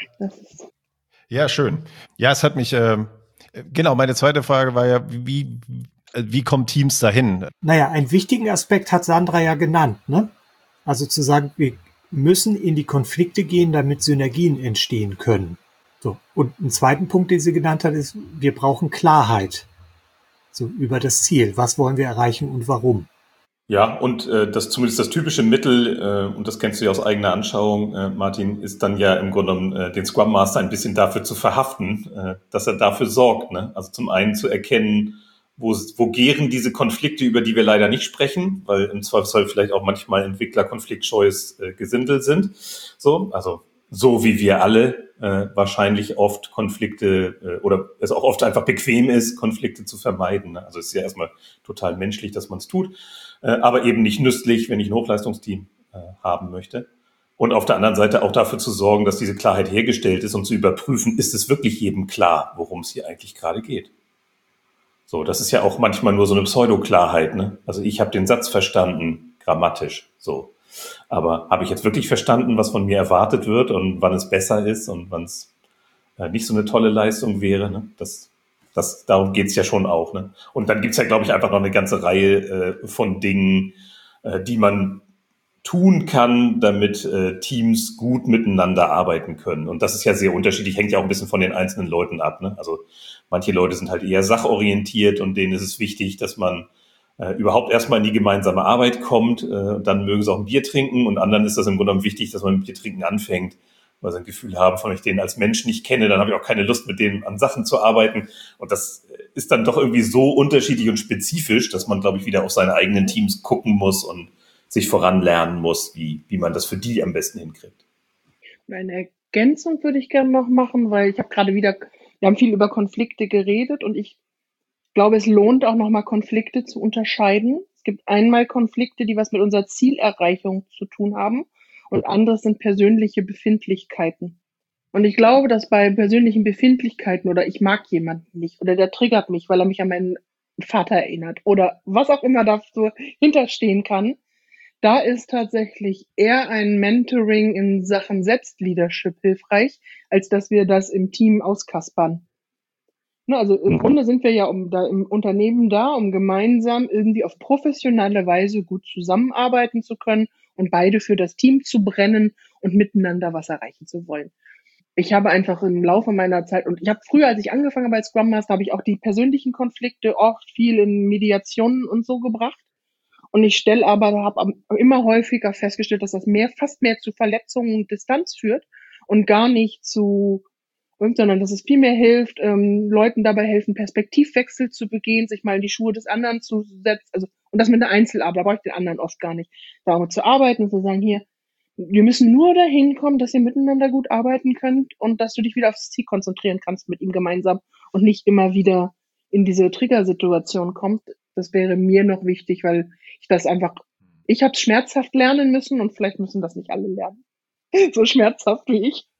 Ja, schön. Ja, es hat mich, äh, genau, meine zweite Frage war ja, wie, wie kommen Teams dahin? Naja, einen wichtigen Aspekt hat Sandra ja genannt, ne? Also zu sagen, wir müssen in die Konflikte gehen, damit Synergien entstehen können. So. Und einen zweiten Punkt, den sie genannt hat, ist, wir brauchen Klarheit. So über das Ziel. Was wollen wir erreichen und warum? Ja, und äh, das zumindest das typische Mittel, äh, und das kennst du ja aus eigener Anschauung, äh, Martin, ist dann ja im Grunde genommen äh, den Scrum Master ein bisschen dafür zu verhaften, äh, dass er dafür sorgt. Ne? Also zum einen zu erkennen, wo, wo gären diese Konflikte, über die wir leider nicht sprechen, weil im Zweifelsfall vielleicht auch manchmal Entwickler konfliktscheues äh, Gesindel sind. So, also so wie wir alle äh, wahrscheinlich oft Konflikte äh, oder es auch oft einfach bequem ist, Konflikte zu vermeiden. Ne? Also es ist ja erstmal total menschlich, dass man es tut, äh, aber eben nicht nützlich, wenn ich ein Hochleistungsteam äh, haben möchte. Und auf der anderen Seite auch dafür zu sorgen, dass diese Klarheit hergestellt ist und zu überprüfen, ist es wirklich jedem klar, worum es hier eigentlich gerade geht. So, das ist ja auch manchmal nur so eine Pseudoklarheit, ne? Also ich habe den Satz verstanden, grammatisch, so. Aber habe ich jetzt wirklich verstanden, was von mir erwartet wird und wann es besser ist und wann es äh, nicht so eine tolle Leistung wäre, ne? Das, das, darum geht's ja schon auch, ne? Und dann gibt's ja, glaube ich, einfach noch eine ganze Reihe äh, von Dingen, äh, die man tun kann, damit äh, Teams gut miteinander arbeiten können. Und das ist ja sehr unterschiedlich, hängt ja auch ein bisschen von den einzelnen Leuten ab, ne? Also manche Leute sind halt eher sachorientiert und denen ist es wichtig, dass man äh, überhaupt erstmal in die gemeinsame Arbeit kommt. Äh, und dann mögen sie auch ein Bier trinken und anderen ist das im Grunde genommen wichtig, dass man mit Bier trinken anfängt, weil sie ein Gefühl haben, von ich den als Mensch nicht kenne, dann habe ich auch keine Lust, mit denen an Sachen zu arbeiten. Und das ist dann doch irgendwie so unterschiedlich und spezifisch, dass man, glaube ich, wieder auf seine eigenen Teams gucken muss und sich voranlernen muss, wie, wie man das für die am besten hinkriegt. Eine Ergänzung würde ich gerne noch machen, weil ich habe gerade wieder, wir haben viel über Konflikte geredet und ich glaube, es lohnt auch nochmal Konflikte zu unterscheiden. Es gibt einmal Konflikte, die was mit unserer Zielerreichung zu tun haben und anderes sind persönliche Befindlichkeiten. Und ich glaube, dass bei persönlichen Befindlichkeiten oder ich mag jemanden nicht oder der triggert mich, weil er mich an meinen Vater erinnert oder was auch immer da so hinterstehen kann, da ist tatsächlich eher ein Mentoring in Sachen Selbstleadership hilfreich, als dass wir das im Team auskaspern. Ne, also im Grunde sind wir ja um, da im Unternehmen da, um gemeinsam irgendwie auf professionelle Weise gut zusammenarbeiten zu können und beide für das Team zu brennen und miteinander was erreichen zu wollen. Ich habe einfach im Laufe meiner Zeit, und ich habe früher, als ich angefangen habe als Scrum Master, habe ich auch die persönlichen Konflikte oft viel in Mediationen und so gebracht. Und ich stelle aber, habe immer häufiger festgestellt, dass das mehr, fast mehr zu Verletzungen und Distanz führt und gar nicht zu, sondern dass es viel mehr hilft, ähm, Leuten dabei helfen, Perspektivwechsel zu begehen, sich mal in die Schuhe des anderen zu setzen, also, und das mit einer Einzelarbeit, da brauche ich den anderen oft gar nicht, damit zu arbeiten und zu sagen, hier, Wir müssen nur dahin kommen, dass ihr miteinander gut arbeiten könnt und dass du dich wieder aufs Ziel konzentrieren kannst mit ihm gemeinsam und nicht immer wieder in diese Triggersituation kommt. Das wäre mir noch wichtig, weil ich das einfach, ich habe es schmerzhaft lernen müssen und vielleicht müssen das nicht alle lernen. So schmerzhaft wie ich.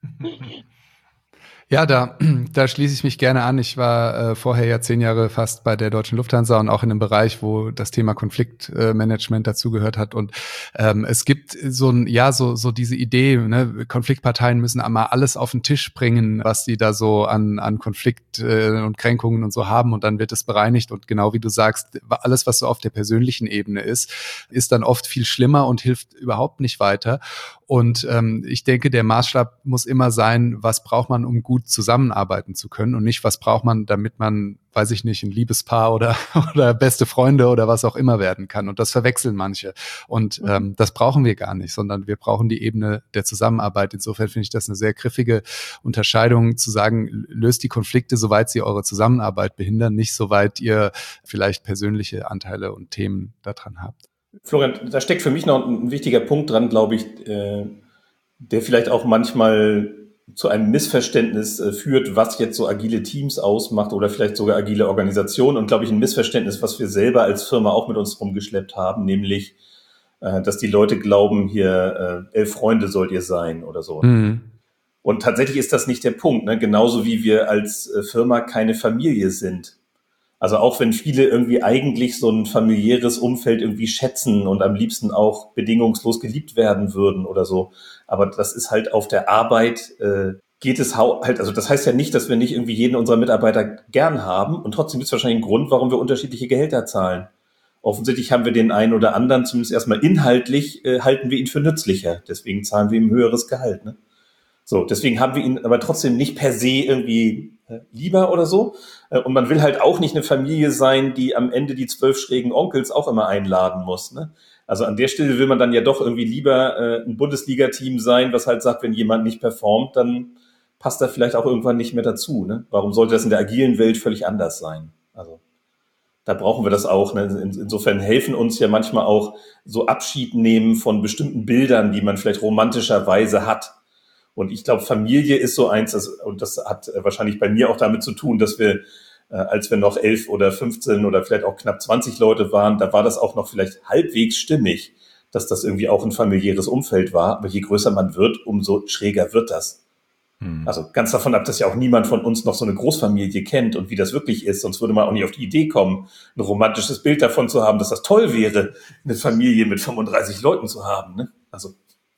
Ja, da, da schließe ich mich gerne an. Ich war äh, vorher ja zehn Jahre fast bei der Deutschen Lufthansa und auch in einem Bereich, wo das Thema Konfliktmanagement äh, dazugehört hat. Und ähm, es gibt so ein, ja, so so diese Idee, ne, Konfliktparteien müssen einmal alles auf den Tisch bringen, was sie da so an an Konflikt äh, und Kränkungen und so haben, und dann wird es bereinigt. Und genau wie du sagst, alles, was so auf der persönlichen Ebene ist, ist dann oft viel schlimmer und hilft überhaupt nicht weiter. Und ähm, ich denke, der Maßstab muss immer sein, was braucht man, um gut zusammenarbeiten zu können, und nicht, was braucht man, damit man, weiß ich nicht, ein Liebespaar oder oder beste Freunde oder was auch immer werden kann. Und das verwechseln manche. Und ähm, das brauchen wir gar nicht, sondern wir brauchen die Ebene der Zusammenarbeit. Insofern finde ich das eine sehr griffige Unterscheidung, zu sagen, löst die Konflikte, soweit sie eure Zusammenarbeit behindern, nicht soweit ihr vielleicht persönliche Anteile und Themen daran habt. Florian, da steckt für mich noch ein wichtiger Punkt dran, glaube ich, äh, der vielleicht auch manchmal zu einem Missverständnis äh, führt, was jetzt so agile Teams ausmacht oder vielleicht sogar agile Organisationen, und glaube ich ein Missverständnis, was wir selber als Firma auch mit uns rumgeschleppt haben, nämlich, äh, dass die Leute glauben, hier äh, elf Freunde sollt ihr sein oder so. Mhm. Und tatsächlich ist das nicht der Punkt, ne? Genauso wie wir als äh, Firma keine Familie sind. Also auch wenn viele irgendwie eigentlich so ein familiäres Umfeld irgendwie schätzen und am liebsten auch bedingungslos geliebt werden würden oder so. Aber das ist halt auf der Arbeit, äh, geht es halt, also das heißt ja nicht, dass wir nicht irgendwie jeden unserer Mitarbeiter gern haben, und trotzdem ist wahrscheinlich ein Grund, warum wir unterschiedliche Gehälter zahlen. Offensichtlich haben wir den einen oder anderen, zumindest erstmal inhaltlich, äh, halten wir ihn für nützlicher. Deswegen zahlen wir ihm ein höheres Gehalt, ne? So, deswegen haben wir ihn aber trotzdem nicht per se irgendwie äh, lieber oder so. Äh, und man will halt auch nicht eine Familie sein, die am Ende die zwölf schrägen Onkels auch immer einladen muss, ne? Also an der Stelle will man dann ja doch irgendwie lieber äh, ein Bundesliga-Team sein, was halt sagt, wenn jemand nicht performt, dann passt er vielleicht auch irgendwann nicht mehr dazu, ne? Warum sollte das in der agilen Welt völlig anders sein? Also da brauchen wir das auch, ne? Insofern helfen uns ja manchmal auch so Abschied nehmen von bestimmten Bildern, die man vielleicht romantischerweise hat. Und ich glaube, Familie ist so eins, das, und das hat wahrscheinlich bei mir auch damit zu tun, dass wir, äh, als wir noch elf oder fünfzehn oder vielleicht auch knapp zwanzig Leute waren, da war das auch noch vielleicht halbwegs stimmig, dass das irgendwie auch ein familiäres Umfeld war. Aber je größer man wird, umso schräger wird das. Hm. Also ganz davon ab, dass ja auch niemand von uns noch so eine Großfamilie kennt und wie das wirklich ist. Sonst würde man auch nicht auf die Idee kommen, ein romantisches Bild davon zu haben, dass das toll wäre, eine Familie mit fünfunddreißig Leuten zu haben, ne? Also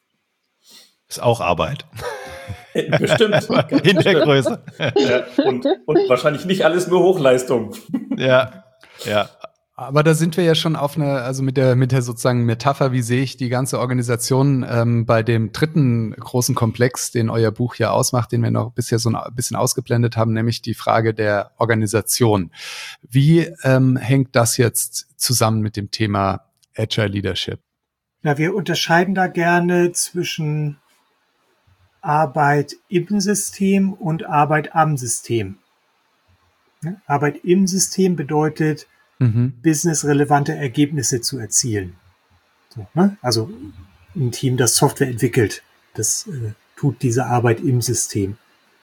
ist auch Arbeit. Bestimmt. In der Größe. Ja, und, und wahrscheinlich nicht alles nur Hochleistung. Ja, ja. Aber da sind wir ja schon auf eine, also mit der mit der sozusagen Metapher, wie sehe ich die ganze Organisation ähm, bei dem dritten großen Komplex, den euer Buch ja ausmacht, den wir noch bisher so ein bisschen ausgeblendet haben, nämlich die Frage der Organisation. Wie ähm, hängt das jetzt zusammen mit dem Thema Agile Leadership? Ja, wir unterscheiden da gerne zwischen Arbeit im System und Arbeit am System. Arbeit im System bedeutet, mhm. businessrelevante Ergebnisse zu erzielen. So, ne? Also ein Team, das Software entwickelt, das äh, tut diese Arbeit im System.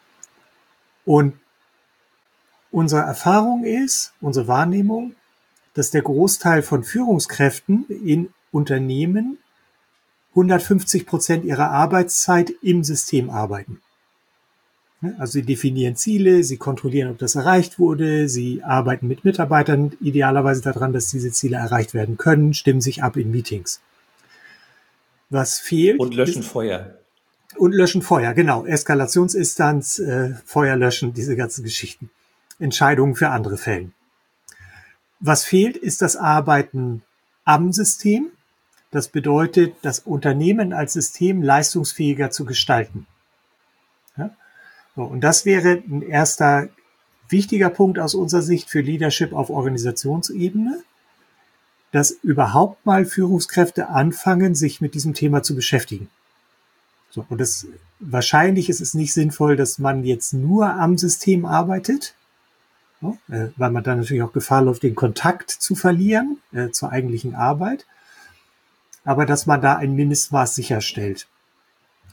Und unsere Erfahrung ist, unsere Wahrnehmung, dass der Großteil von Führungskräften in Unternehmen hundertfünfzig Prozent ihrer Arbeitszeit im System arbeiten. Also sie definieren Ziele, sie kontrollieren, ob das erreicht wurde, sie arbeiten mit Mitarbeitern idealerweise daran, dass diese Ziele erreicht werden können, stimmen sich ab in Meetings. Was fehlt... Und löschen ist, Feuer. Und löschen Feuer, genau. Eskalationsinstanz, äh, Feuer löschen, diese ganzen Geschichten. Entscheidungen für andere Fällen. Was fehlt, ist das Arbeiten am System. Das bedeutet, das Unternehmen als System leistungsfähiger zu gestalten. Ja? So, und das wäre ein erster wichtiger Punkt aus unserer Sicht für Leadership auf Organisationsebene, dass überhaupt mal Führungskräfte anfangen, sich mit diesem Thema zu beschäftigen. So, und das, wahrscheinlich ist es nicht sinnvoll, dass man jetzt nur am System arbeitet, so, äh, weil man dann natürlich auch Gefahr läuft, den Kontakt zu verlieren äh, zur eigentlichen Arbeit. Aber dass man da ein Mindestmaß sicherstellt.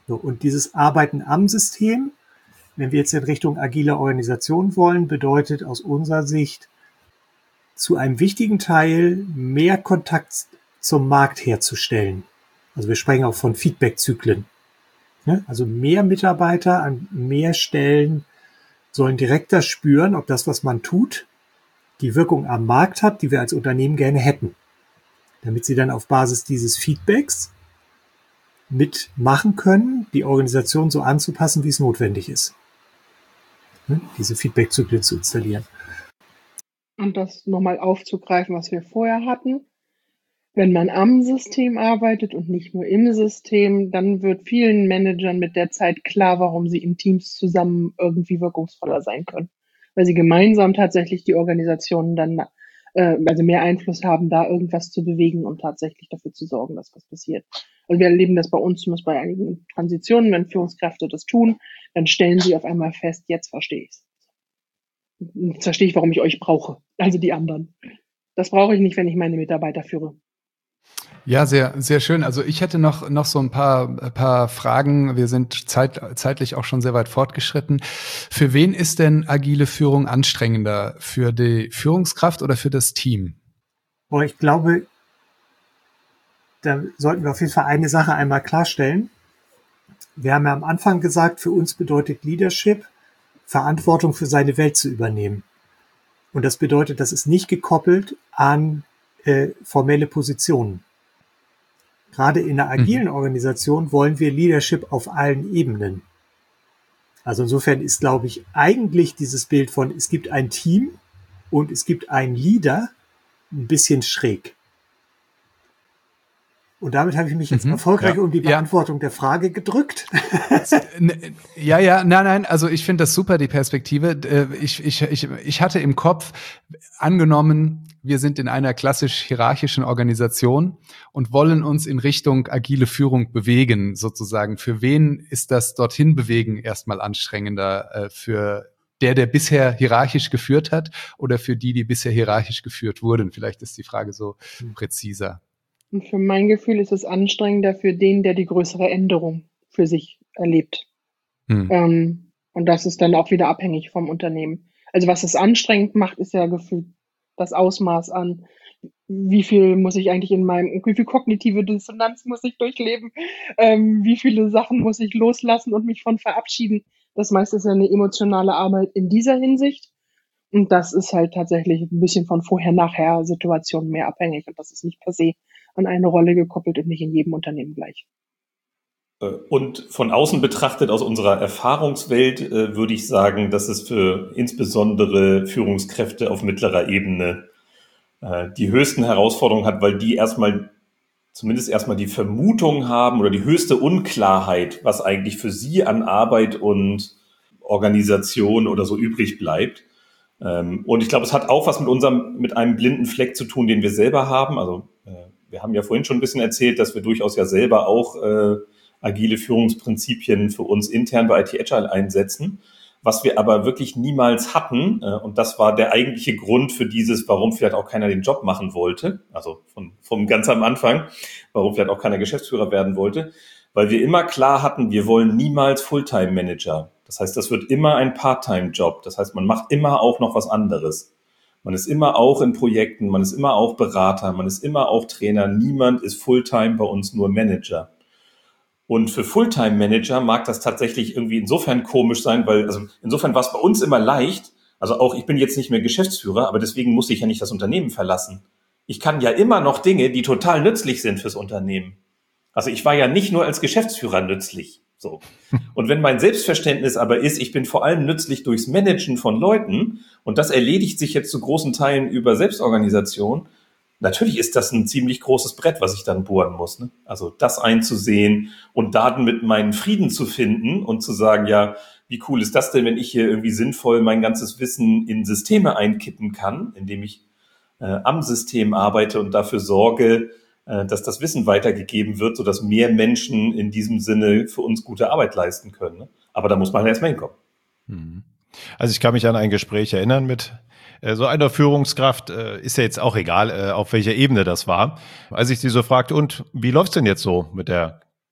So, und dieses Arbeiten am System, wenn wir jetzt in Richtung agile Organisation wollen, bedeutet aus unserer Sicht zu einem wichtigen Teil mehr Kontakt zum Markt herzustellen. Also wir sprechen auch von Feedback-Zyklen. Also mehr Mitarbeiter an mehr Stellen sollen direkter spüren, ob das, was man tut, die Wirkung am Markt hat, die wir als Unternehmen gerne hätten. Damit sie dann auf Basis dieses Feedbacks mitmachen können, die Organisation so anzupassen, wie es notwendig ist. Diese Feedback-Zyklen zu installieren. Und das nochmal aufzugreifen, was wir vorher hatten. Wenn man am System arbeitet und nicht nur im System, dann wird vielen Managern mit der Zeit klar, warum sie in Teams zusammen irgendwie wirkungsvoller sein können. Weil sie gemeinsam tatsächlich die Organisationen dann, äh, also mehr Einfluss haben, da irgendwas zu bewegen und tatsächlich dafür zu sorgen, dass was passiert. Also wir erleben das bei uns zumindest bei einigen Transitionen, wenn Führungskräfte das tun, dann stellen sie auf einmal fest, jetzt verstehe ich es. Jetzt verstehe ich, warum ich euch brauche, also die anderen. Das brauche ich nicht, wenn ich meine Mitarbeiter führe. Ja, sehr, sehr schön. Also ich hätte noch, noch so ein paar, ein paar Fragen. Wir sind zeit, zeitlich auch schon sehr weit fortgeschritten. Für wen ist denn agile Führung anstrengender? Für die Führungskraft oder für das Team? Boah, ich glaube, da sollten wir auf jeden Fall eine Sache einmal klarstellen. Wir haben ja am Anfang gesagt, für uns bedeutet Leadership, Verantwortung für seine Welt zu übernehmen. Und das bedeutet, das ist nicht gekoppelt an äh, formelle Positionen. Gerade in einer agilen Organisation wollen wir Leadership auf allen Ebenen. Also insofern ist, glaube ich, eigentlich dieses Bild von, es gibt ein Team und es gibt einen Leader ein bisschen schräg. Und damit habe ich mich jetzt mhm, erfolgreich ja, um die Beantwortung ja. der Frage gedrückt. Ja, ja, nein, nein, also ich finde das super, die Perspektive. Ich, ich, ich, ich hatte im Kopf angenommen, wir sind in einer klassisch hierarchischen Organisation und wollen uns in Richtung agile Führung bewegen, sozusagen. Für wen ist das dorthin bewegen erstmal anstrengender? Für der, der bisher hierarchisch geführt hat oder für die, die bisher hierarchisch geführt wurden? Vielleicht ist die Frage so präziser. Und für mein Gefühl ist es anstrengender für den, der die größere Änderung für sich erlebt. Hm. Ähm, und das ist dann auch wieder abhängig vom Unternehmen. Also was es anstrengend macht, ist ja gefühlt das Ausmaß an, wie viel muss ich eigentlich in meinem, wie viel kognitive Dissonanz muss ich durchleben, ähm, wie viele Sachen muss ich loslassen und mich von verabschieden. Das meiste ist ja eine emotionale Arbeit in dieser Hinsicht. Und das ist halt tatsächlich ein bisschen von Vorher-Nachher-Situationen mehr abhängig. Und das ist nicht per se an eine Rolle gekoppelt und nicht in jedem Unternehmen gleich. Und von außen betrachtet, aus unserer Erfahrungswelt, äh, würde ich sagen, dass es für insbesondere Führungskräfte auf mittlerer Ebene äh, die höchsten Herausforderungen hat, weil die erstmal, zumindest erstmal die Vermutung haben oder die höchste Unklarheit, was eigentlich für sie an Arbeit und Organisation oder so übrig bleibt. Ähm, und ich glaube, es hat auch was mit unserem, mit einem blinden Fleck zu tun, den wir selber haben. Also äh, wir haben ja vorhin schon ein bisschen erzählt, dass wir durchaus ja selber auch äh, agile Führungsprinzipien für uns intern bei I T Agile einsetzen, was wir aber wirklich niemals hatten. Und das war der eigentliche Grund für dieses, warum vielleicht auch keiner den Job machen wollte, also von, vom ganz am Anfang, warum vielleicht auch keiner Geschäftsführer werden wollte, weil wir immer klar hatten, wir wollen niemals Fulltime-Manager. Das heißt, das wird immer ein Part-Time-Job. Das heißt, man macht immer auch noch was anderes. Man ist immer auch in Projekten, man ist immer auch Berater, man ist immer auch Trainer. Niemand ist Fulltime bei uns nur Manager. Und für Fulltime-Manager mag das tatsächlich irgendwie insofern komisch sein, weil, also insofern war es bei uns immer leicht. Also auch, ich bin jetzt nicht mehr Geschäftsführer, aber deswegen muss ich ja nicht das Unternehmen verlassen. Ich kann ja immer noch Dinge, die total nützlich sind fürs Unternehmen. Also ich war ja nicht nur als Geschäftsführer nützlich. So. Und wenn mein Selbstverständnis aber ist, ich bin vor allem nützlich durchs Managen von Leuten und das erledigt sich jetzt zu großen Teilen über Selbstorganisation, natürlich ist das ein ziemlich großes Brett, was ich dann bohren muss. Ne? Also das einzusehen und Daten mit meinen Frieden zu finden und zu sagen, ja, wie cool ist das denn, wenn ich hier irgendwie sinnvoll mein ganzes Wissen in Systeme einkippen kann, indem ich äh, am System arbeite und dafür sorge, äh, dass das Wissen weitergegeben wird, sodass mehr Menschen in diesem Sinne für uns gute Arbeit leisten können. Ne? Aber da muss man erstmal hinkommen. Also ich kann mich an ein Gespräch erinnern mit so einer Führungskraft, ist ja jetzt auch egal, auf welcher Ebene das war. Als ich sie so fragte, und wie läuft's denn jetzt so mit der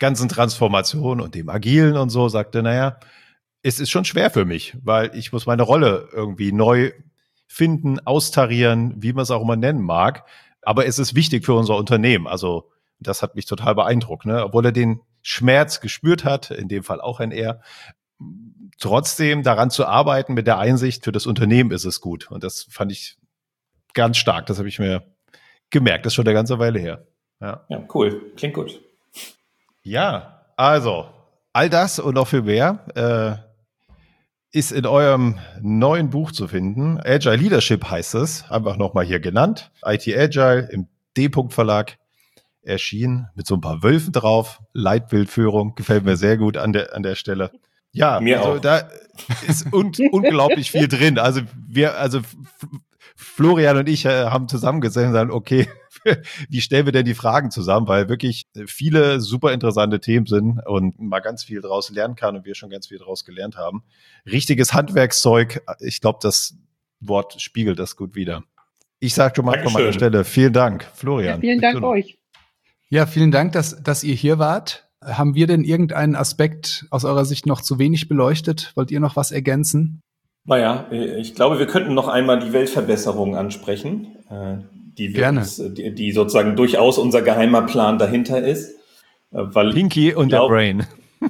ganzen Transformation und dem Agilen und so, sagte, naja, es ist schon schwer für mich, weil ich muss meine Rolle irgendwie neu finden, austarieren, wie man es auch immer nennen mag. Aber es ist wichtig für unser Unternehmen. Also das hat mich total beeindruckt, ne? Obwohl er den Schmerz gespürt hat, in dem Fall auch ein Er, trotzdem daran zu arbeiten mit der Einsicht, für das Unternehmen ist es gut. Und das fand ich ganz stark. Das habe ich mir gemerkt. Das ist schon eine ganze Weile her. Ja, ja, cool. Klingt gut. Ja, also all das und noch viel mehr äh, ist in eurem neuen Buch zu finden. Agile Leadership heißt es, einfach nochmal hier genannt. I T Agile im D-Punkt-Verlag erschienen mit so ein paar Wölfen drauf. Leitbildführung, gefällt mir sehr gut an der, an der Stelle. Ja, mir also auch. Da ist un- unglaublich viel drin. Also wir, also Florian und ich äh, haben zusammengesessen und sagen, okay, wie stellen wir denn die Fragen zusammen? Weil wirklich viele super interessante Themen sind und man ganz viel daraus lernen kann und wir schon ganz viel daraus gelernt haben. Richtiges Handwerkszeug, ich glaube, das Wort spiegelt das gut wider. Ich sage schon mal Dankeschön. von meiner Stelle, vielen Dank, Florian. Ja, vielen Dank euch. Ja, vielen Dank, dass, dass ihr hier wart. Haben wir denn irgendeinen Aspekt aus eurer Sicht noch zu wenig beleuchtet? Wollt ihr noch was ergänzen? Naja, ich glaube, wir könnten noch einmal die Weltverbesserung ansprechen, die, wir Gerne. uns, die, die sozusagen durchaus unser geheimer Plan dahinter ist. Weil Pinky und glaub, der Brain.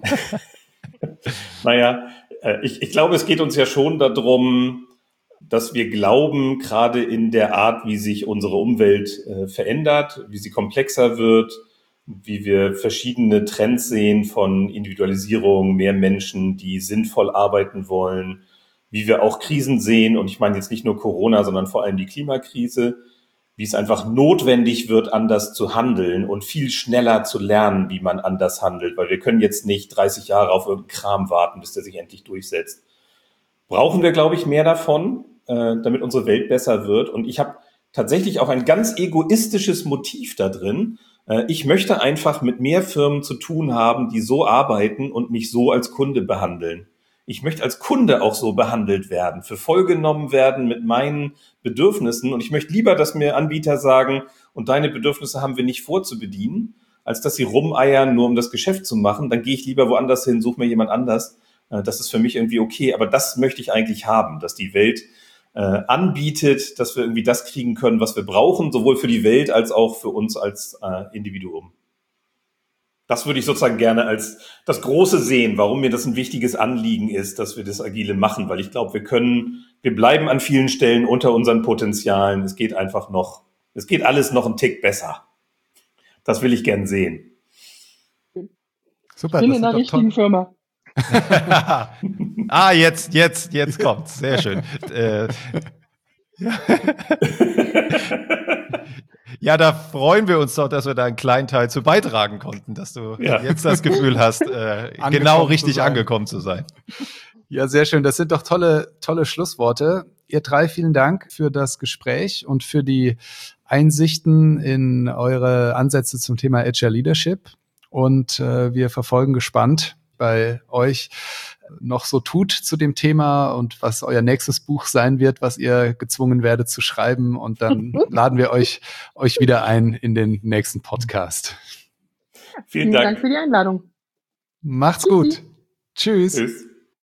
Naja, ich, ich glaube, es geht uns ja schon darum, dass wir glauben, gerade in der Art, wie sich unsere Umwelt äh, verändert, wie sie komplexer wird, wie wir verschiedene Trends sehen von Individualisierung, mehr Menschen, die sinnvoll arbeiten wollen, wie wir auch Krisen sehen, und ich meine jetzt nicht nur Corona, sondern vor allem die Klimakrise, wie es einfach notwendig wird, anders zu handeln und viel schneller zu lernen, wie man anders handelt, weil wir können jetzt nicht dreißig Jahre auf irgendeinen Kram warten, bis der sich endlich durchsetzt. Brauchen wir, glaube ich, mehr davon, äh, damit unsere Welt besser wird. Und ich habe tatsächlich auch ein ganz egoistisches Motiv da drin. Äh, ich möchte einfach mit mehr Firmen zu tun haben, die so arbeiten und mich so als Kunde behandeln. Ich möchte als Kunde auch so behandelt werden, für voll genommen werden mit meinen Bedürfnissen. Und ich möchte lieber, dass mir Anbieter sagen, und deine Bedürfnisse haben wir nicht vorzubedienen, als dass sie rumeiern, nur um das Geschäft zu machen. Dann gehe ich lieber woanders hin, suche mir jemand anders. Das ist für mich irgendwie okay. Aber das möchte ich eigentlich haben, dass die Welt äh, anbietet, dass wir irgendwie das kriegen können, was wir brauchen, sowohl für die Welt als auch für uns als äh, Individuum. Das würde ich sozusagen gerne als das Große sehen, warum mir das ein wichtiges Anliegen ist, dass wir das Agile machen, weil ich glaube, wir können, wir bleiben an vielen Stellen unter unseren Potenzialen. Es geht einfach noch, es geht alles noch einen Tick besser. Das will ich gern sehen. Super. Ich bin in der richtigen toll. Firma. ah, jetzt, jetzt, jetzt kommt's. Sehr schön. äh, ja. Ja, da freuen wir uns doch, dass wir da einen kleinen Teil zu beitragen konnten, dass du ja. jetzt das Gefühl hast, äh, genau richtig angekommen zu sein. Ja, sehr schön. Das sind doch tolle, tolle Schlussworte. Ihr drei, vielen Dank für das Gespräch und für die Einsichten in eure Ansätze zum Thema Agile Leadership. Und äh, wir verfolgen gespannt bei euch noch so tut zu dem Thema und was euer nächstes Buch sein wird, was ihr gezwungen werdet zu schreiben. Und dann laden wir euch, euch wieder ein in den nächsten Podcast. Vielen Dank. Vielen Dank für die Einladung. Macht's gut. Tschüss. Tschüss.